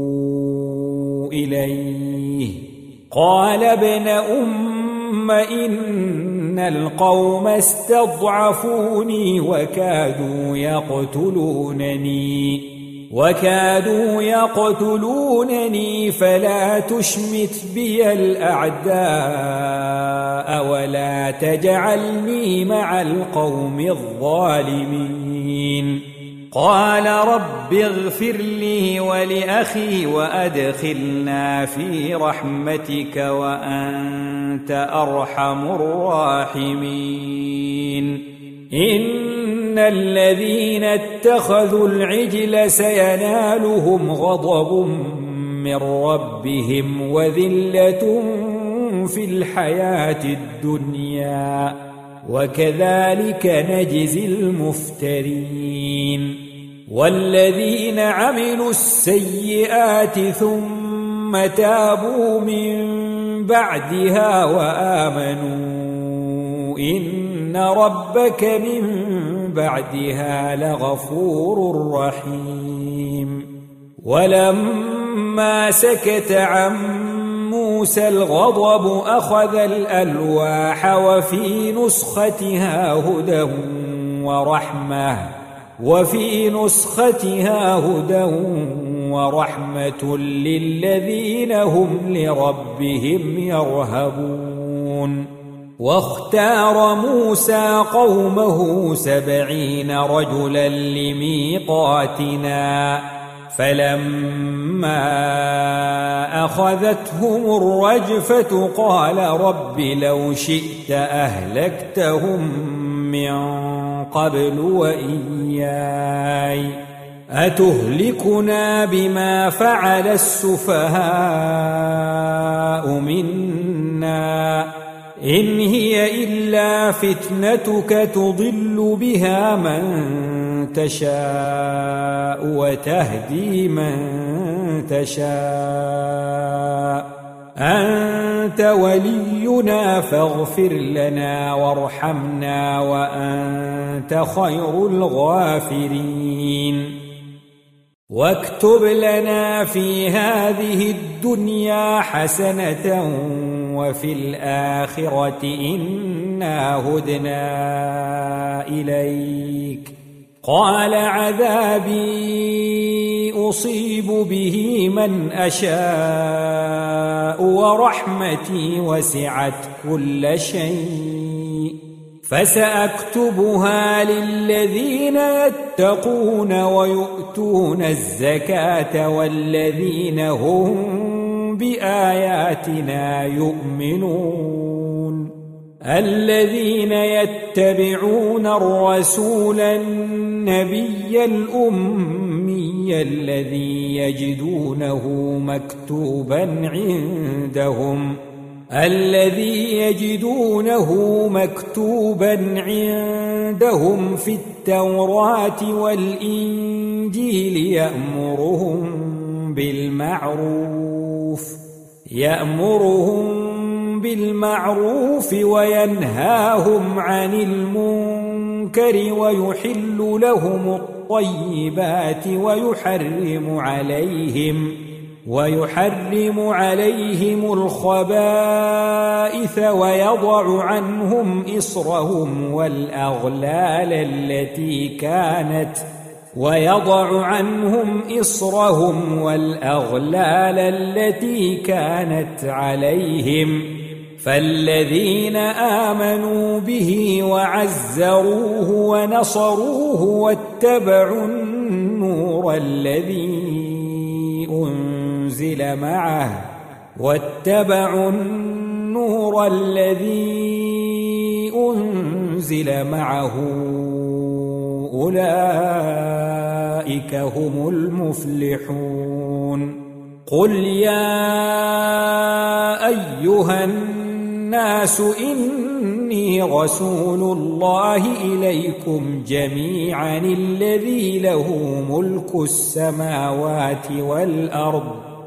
إليه قال ابن أم إن القوم استضعفوني وكادوا يقتلونني وكادوا يقتلونني فلا تشمت بي الأعداء ولا تجعلني مع القوم الظالمين. قال رب اغفر لي ولأخي وأدخلنا في رحمتك وأنت أرحم الراحمين. إن الذين اتخذوا العجل سينالهم غضب من ربهم وذلة في الحياة الدنيا وكذلك نجزي المفترين. والذين عملوا السيئات ثم تابوا من بعدها وآمنوا إن ربك من بعدها لغفور رحيم. ولما سكت عن موسى الغضب أخذ الألواح وفي نسختها هدى ورحمة وفي نسختها هدى ورحمة للذين هم لربهم يرهبون. واختار موسى قومه سبعين رجلا لميقاتنا فلما أخذتهم الرجفة قال رب لو شئت أهلكتهم من قبل وإياي أتهلكنا بما فعل السفهاء منا إن هي إلا فتنتك تضل بها من تشاء وتهدي من تشاء أنت ولينا فاغفر لنا وارحمنا وأنت خير الغافرين. واكتب لنا في هذه الدنيا حسنة وفي الآخرة إنا هدنا إليك قال عذابي أصيب به من أشاء ورحمتي وسعت كل شيء فسأكتبها للذين يتقون ويؤتون الزكاة والذين هم بآياتنا يؤمنون. الذين يتبعون الرسول النبي الأمي الذي يجدونه مكتوبا عندهم الذي يجدونه مكتوبا عندهم في التوراة والإنجيل يأمرهم بالمعروف يأمرهم بالمعروف وينهاهم عن المنكر ويحل لهم الطيبات ويحرم عليهم ويحرم عليهم الخبائث ويضع عنهم إصرهم والأغلال التي كانت ويضع عنهم إصرهم والأغلال التي كانت عليهم فالذين آمنوا به وعزروه ونصروه واتبعوا النور الذي أنزل معه واتبعوا النور الذي أنزل معه أولئك هم المفلحون قل يا أيها الناس إني رسول الله إليكم جميعا الذي له ملك السماوات والأرض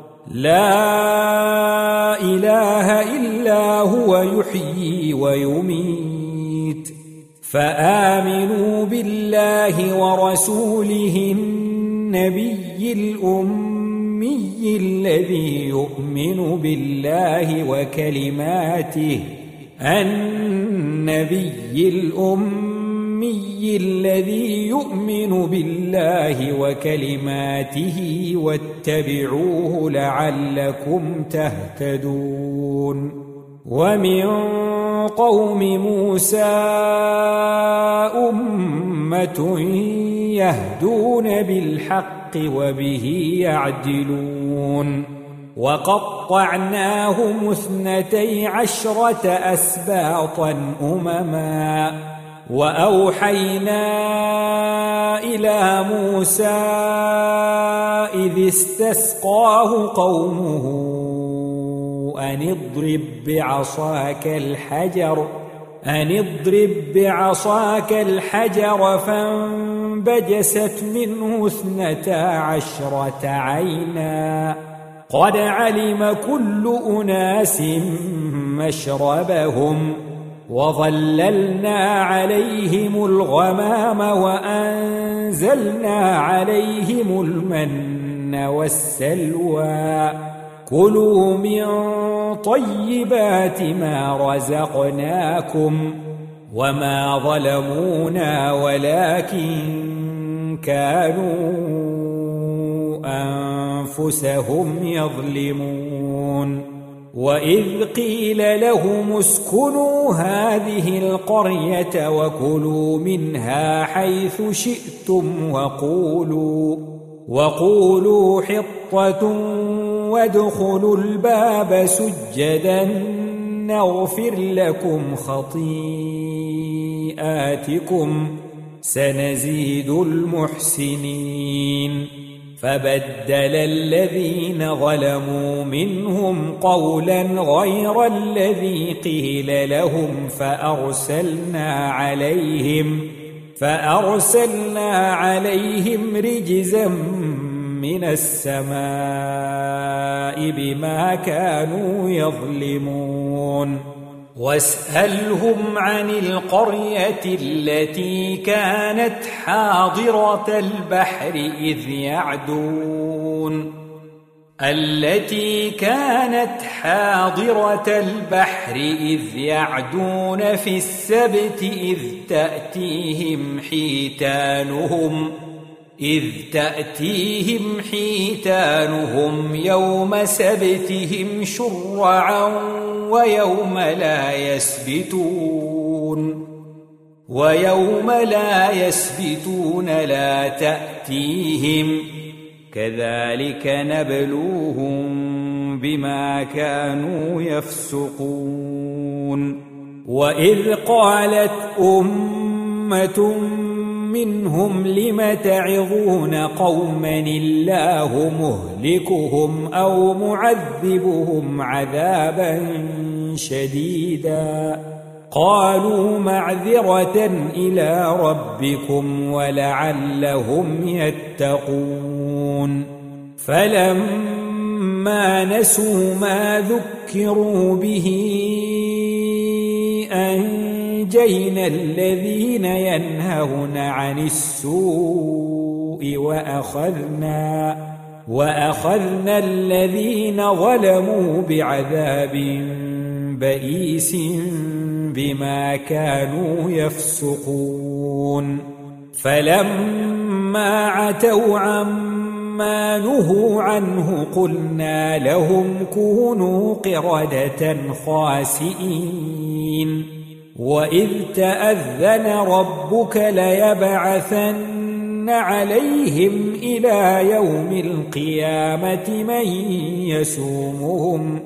لا إله إلا هو يحيي ويميت فآمنوا بالله ورسوله النبي الأمي الذي يؤمن بالله وكلماته النبي الأمي الذي يؤمن بالله وكلماته واتبعوه لعلكم تهتدون ومن قوم موسى أمة يهدون بالحق وبه يعدلون وقطعناهم اثنتي عشرة أسباطا أمما وأوحينا إلى موسى إذ استسقاه قومه أن اضرب بعصاك الحجر أن اضرب بعصاك الحجر فانبجست منه اثنتا عشرة عينا قد علم كل أناس مشربهم وظللنا عليهم الغمام وأنزلنا عليهم المن والسلوى كلوا من طيبات ما رزقناكم وما ظلمونا ولكن كانوا أنفسهم يظلمون وإذ قيل لهم اسكنوا هذه القرية وكلوا منها حيث شئتم وقولوا وقولوا حطة وادخلوا الباب سجدا نغفر لكم خطيئاتكم سنزيد المحسنين فبدل الذين ظلموا منهم قولا غير الذي قيل لهم فأرسلنا عليهم فأرسلنا عليهم رجزا من السماء بما كانوا يظلمون واسألهم عن القرية التي كانت حاضرة البحر إذ يعدون التي كانت حاضرة البحر إذ يعدون في السبت إذ تأتيهم حيتانهم إذ تأتيهم حيتانهم يوم سبتهم شرعا ويوم لا يسبتون ويوم لا يسبتون لا تأتيهم كذلك نبلوهم بما كانوا يفسقون وإذ قالت أمة منهم لم تعظون قوما الله مهلكهم أو معذبهم عذابا شديدا قالوا معذرة إلى ربكم ولعلهم يتقون فلما نسوا ما ذكروا به أنجينا الذين ينهون عن السوء وأخذنا وأخذنا الذين ظلموا بعذاب بئيس بما كانوا يفسقون فلما عتوا عما نهوا عنه قلنا لهم كونوا قردة خاسئين وإذ تأذن ربك ليبعثن عليهم إلى يوم القيامة من يسومهم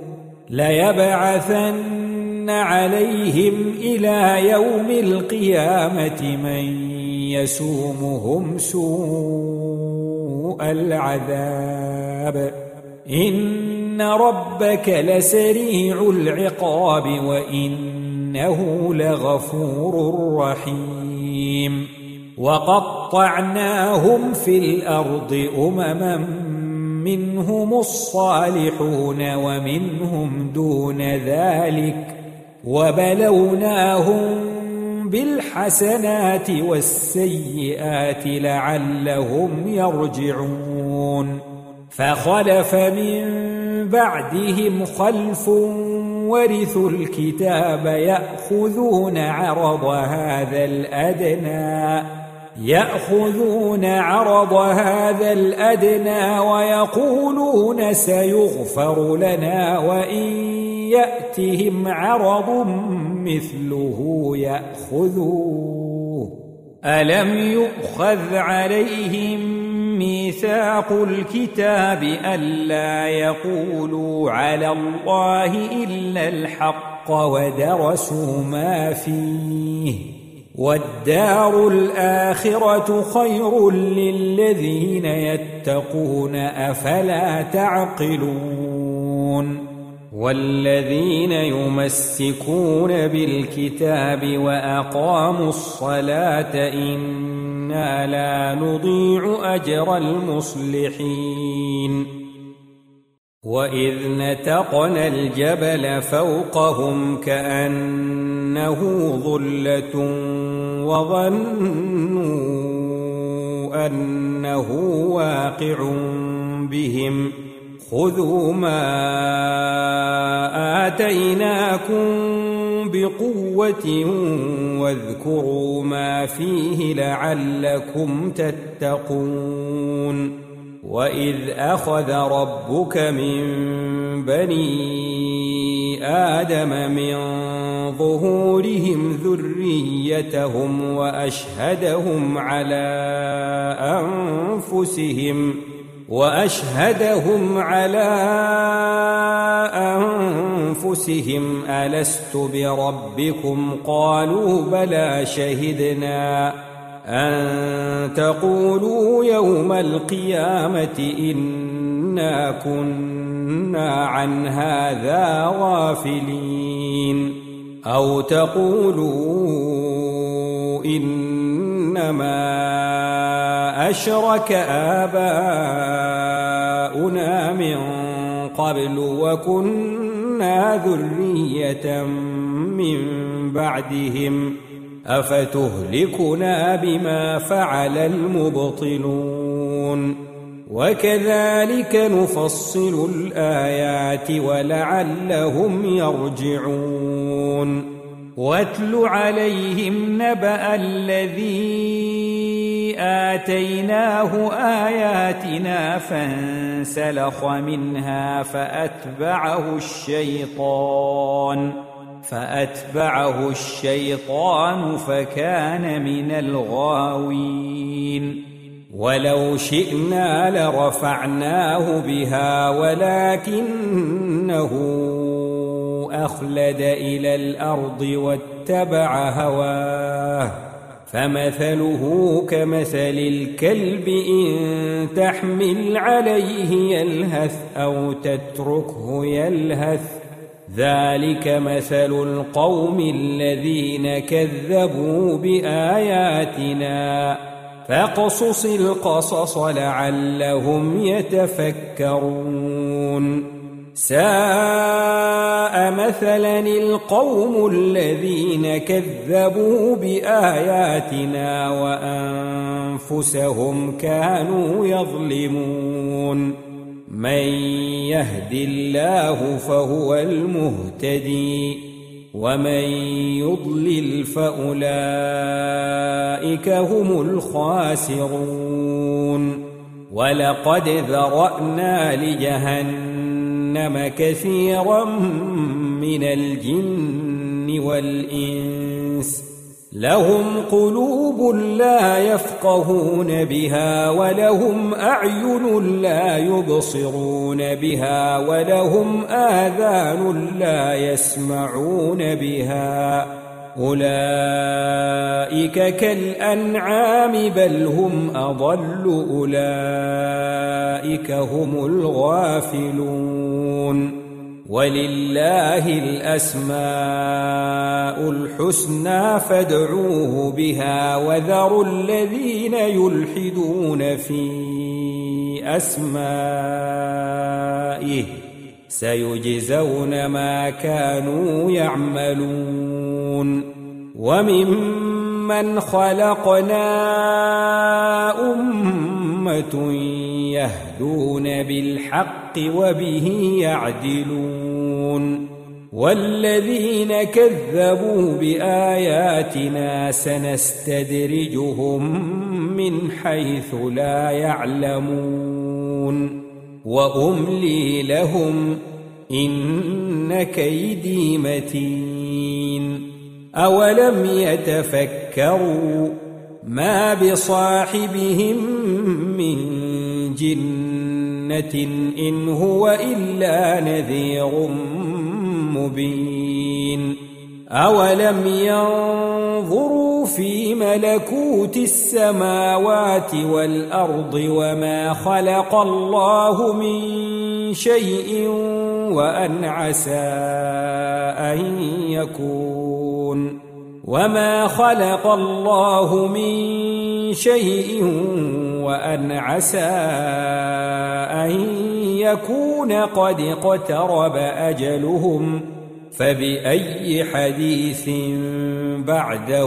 ليبعثن عليهم إلى يوم القيامة من يسومهم سوء العذاب إن ربك لسريع العقاب وإنه لغفور رحيم وقطعناهم في الأرض أمما منهم الصالحون ومنهم دون ذلك وبلوناهم بالحسنات والسيئات لعلهم يرجعون فخلف من بعدهم خلف ورثوا الكتاب يأخذون عرض هذا الأدنى يأخذون عرض هذا الأدنى ويقولون سيغفر لنا وإن يأتهم عرض مثله يأخذوه ألم يؤخذ عليهم ميثاق الكتاب ألا يقولوا على الله إلا الحق ودرسوا ما فيه والدار الآخرة خير للذين يتقون أفلا تعقلون والذين يمسكون بالكتاب وأقاموا الصلاة إنا لا نضيع أجر المصلحين وإذ نتقنا الجبل فوقهم كأنه ظلة وظنوا أنه واقع بهم خذوا ما آتيناكم بقوة واذكروا ما فيه لعلكم تتقون وإذ أخذ ربك من بني آدم من ظهورهم ذريتهم وأشهدهم على أنفسهم وأشهدهم على أنفسهم ألست بربكم قالوا بلى شهدنا أن تقولوا يوم القيامة إنا كنا عن هذا غافلين أو تقولوا إنما أشرك آباؤنا من قبل وكنا ذرية من بعدهم أفتهلكنا بما فعل المبطلون وكذلك نفصل الآيات ولعلهم يرجعون واتل عليهم نبأ الذي آتيناه آياتنا فانسلخ منها فأتبعه الشيطان فأتبعه الشيطان فكان من الغاوين ولو شئنا لرفعناه بها ولكنه أخلد إلى الأرض واتبع هواه فمثله كمثل الكلب إن تحمل عليه يلهث أو تتركه يلهث ذلك مثل القوم الذين كذبوا بآياتنا فاقصص القصص لعلهم يتفكرون ساء مثلا القوم الذين كذبوا بآياتنا وأنفسهم كانوا يظلمون من يهد الله فهو المهتدي ومن يضلل فأولئك هم الخاسرون ولقد ذرأنا لجهنم كثيرا من الجن والإنس لهم قلوب لا يفقهون بها ولهم أعين لا يبصرون بها ولهم آذان لا يسمعون بها أولئك كالأنعام بل هم أضل أولئك هم الغافلون ولله الأسماء الحسنى فادعوه بها وذروا الذين يلحدون في أسمائه سيجزون ما كانوا يعملون وممن خلقنا أمة يهدون بالحق وبه يعدلون والذين كذبوا بآياتنا سنستدرجهم من حيث لا يعلمون وأملي لهم إن كيدي متين أولم يتفكروا ما بصاحبهم من جنة إن هو إلا نذير مبين أولم ينظروا في ملكوت السماوات والأرض وما خلق الله من شيء وأن عسى أن يكون وما خلق الله من شيء وأن عسى أن يكون قد اقترب أجلهم فبأي حديث بعده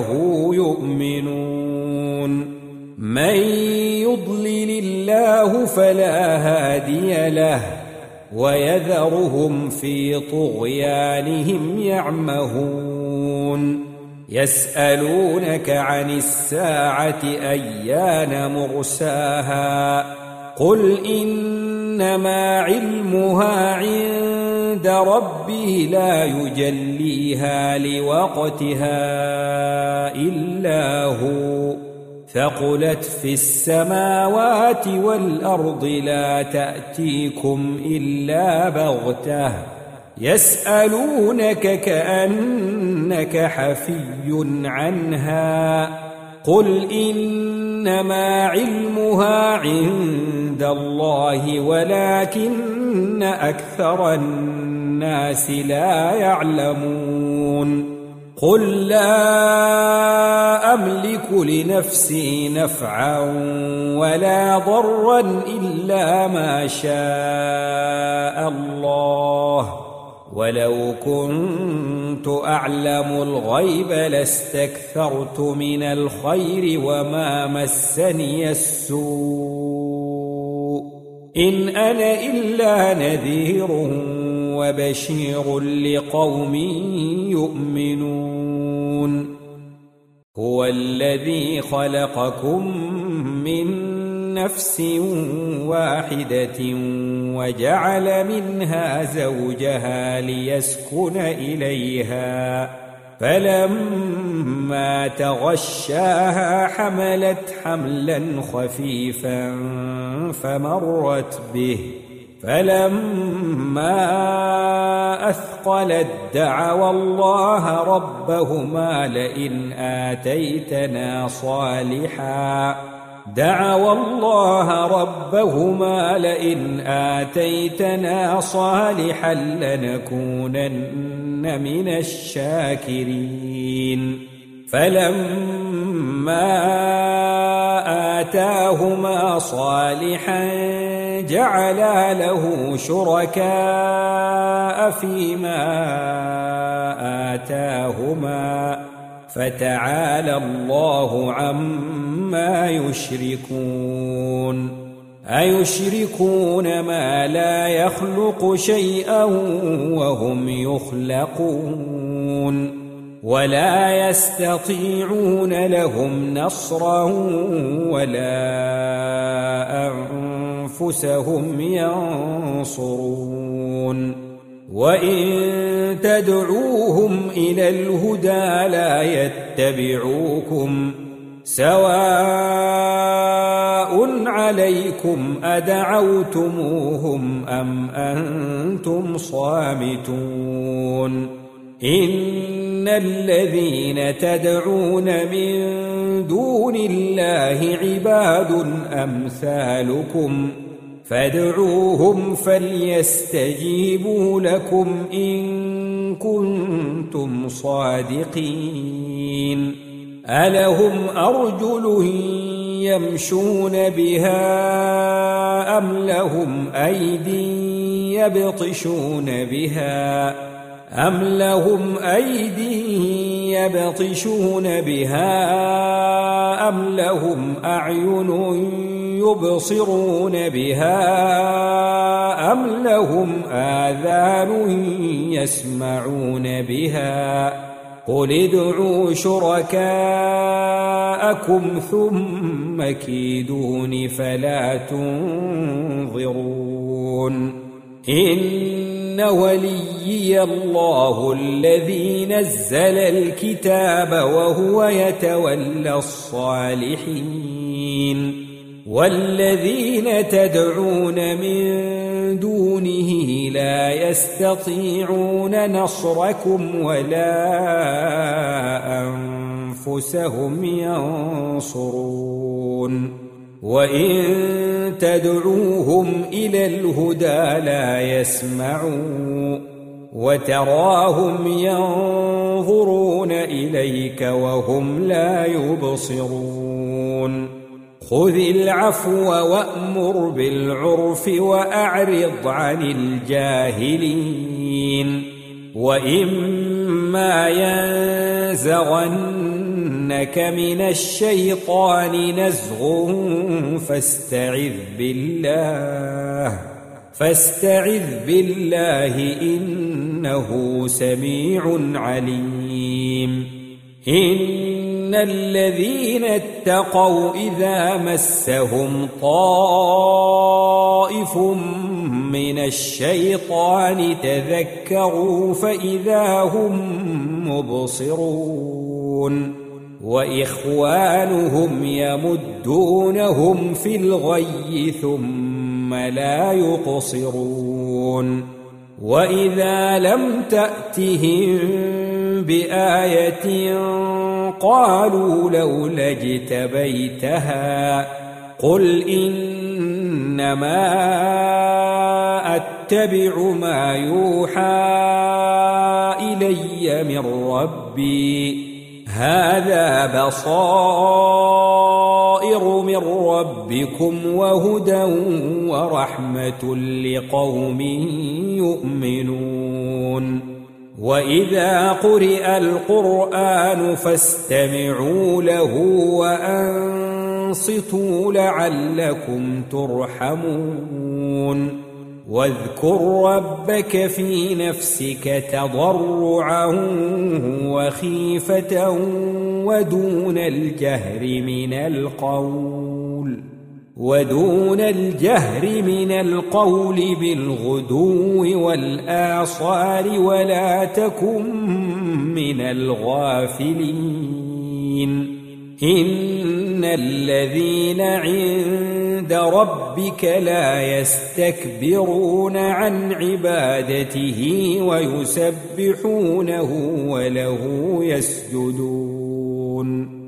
يؤمنون من يضلل الله فلا هادي له ويذرهم في طغيانهم يعمهون يسألونك عن الساعة أيان مرساها قل إنما علمها عند ربي لا يجليها لوقتها إلا هو ثقلت في السماوات والأرض لا تأتيكم إلا بغتة يسألونك كأنك حفي عنها قل إنما علمها عند الله ولكن أكثر الناس لا يعلمون قل لا أملك لنفسي نفعا ولا ضرا إلا ما شاء الله ولو كنت أعلم الغيب لاستكثرت من الخير وما مسني السوء إن أنا إلا نذير وبشير لقوم يؤمنون هو الذي خلقكم من نفس واحدة وجعل منها زوجها ليسكن إليها فلما تغشاها حملت حملا خفيفا فمرت به فلما أثقلت دعوا الله ربهما لئن آتيتنا صالحا دعوا الله ربهما لئن آتيتنا صالحا لنكونن من الشاكرين فلما آتاهما صالحا جعلا له شركاء فيما آتاهما فتعالى الله عما يشركون أيشركون ما لا يخلق شيئا وهم يخلقون ولا يستطيعون لهم نصرا ولا أنفسهم ينصرون وإن تدعوهم إلى الهدى لا يتبعوكم سواء عليكم أدعوتموهم أم أنتم صامتون إن الذين تدعون من دون الله عباد أمثالكم فادعوهم فليستجيبوا لكم إن كنتم صادقين ألهم أرجل يمشون بها أم لهم أيدي يبطشون بها أم لهم أيدي يبطشون بها أم لهم أعين يبصرون بها أم لهم آذان يسمعون بها قل ادعوا شركاءكم ثم كيدون فلا تنظرون إن وليي الله الذي نزل الكتاب وهو يتولى الصالحين والذين تدعون من دونه لا يستطيعون نصركم ولا أنفسهم ينصرون وإن تدعوهم إلى الهدى لا يسمعوا وتراهم ينظرون إليك وهم لا يبصرون خذ العفو وأمر بالعرف وأعرض عن الجاهلين وإما ينزغنك من الشيطان نزغ فاستعذ بالله فاستعذ بالله إنه سميع عليم إن الذين اتقوا إذا مسهم طائف من الشيطان تذكروا فإذا هم مبصرون وإخوانهم يمدونهم في الغي ثم لا يقصرون وإذا لم تأتهم بآية قالوا لولا اجتبيتها قل إنما أتبع ما يوحى إلي من ربي هذا بصائر من ربكم وهدى ورحمة لقوم يؤمنون وإذا قرئ القرآن فاستمعوا له وأنصتوا لعلكم ترحمون واذكر ربك في نفسك تضرعا وخيفة ودون الجهر من القول ودون الجهر من القول بالغدو والآصال ولا تكن من الغافلين إن الذين عند ربك لا يستكبرون عن عبادته ويسبحونه وله يسجدون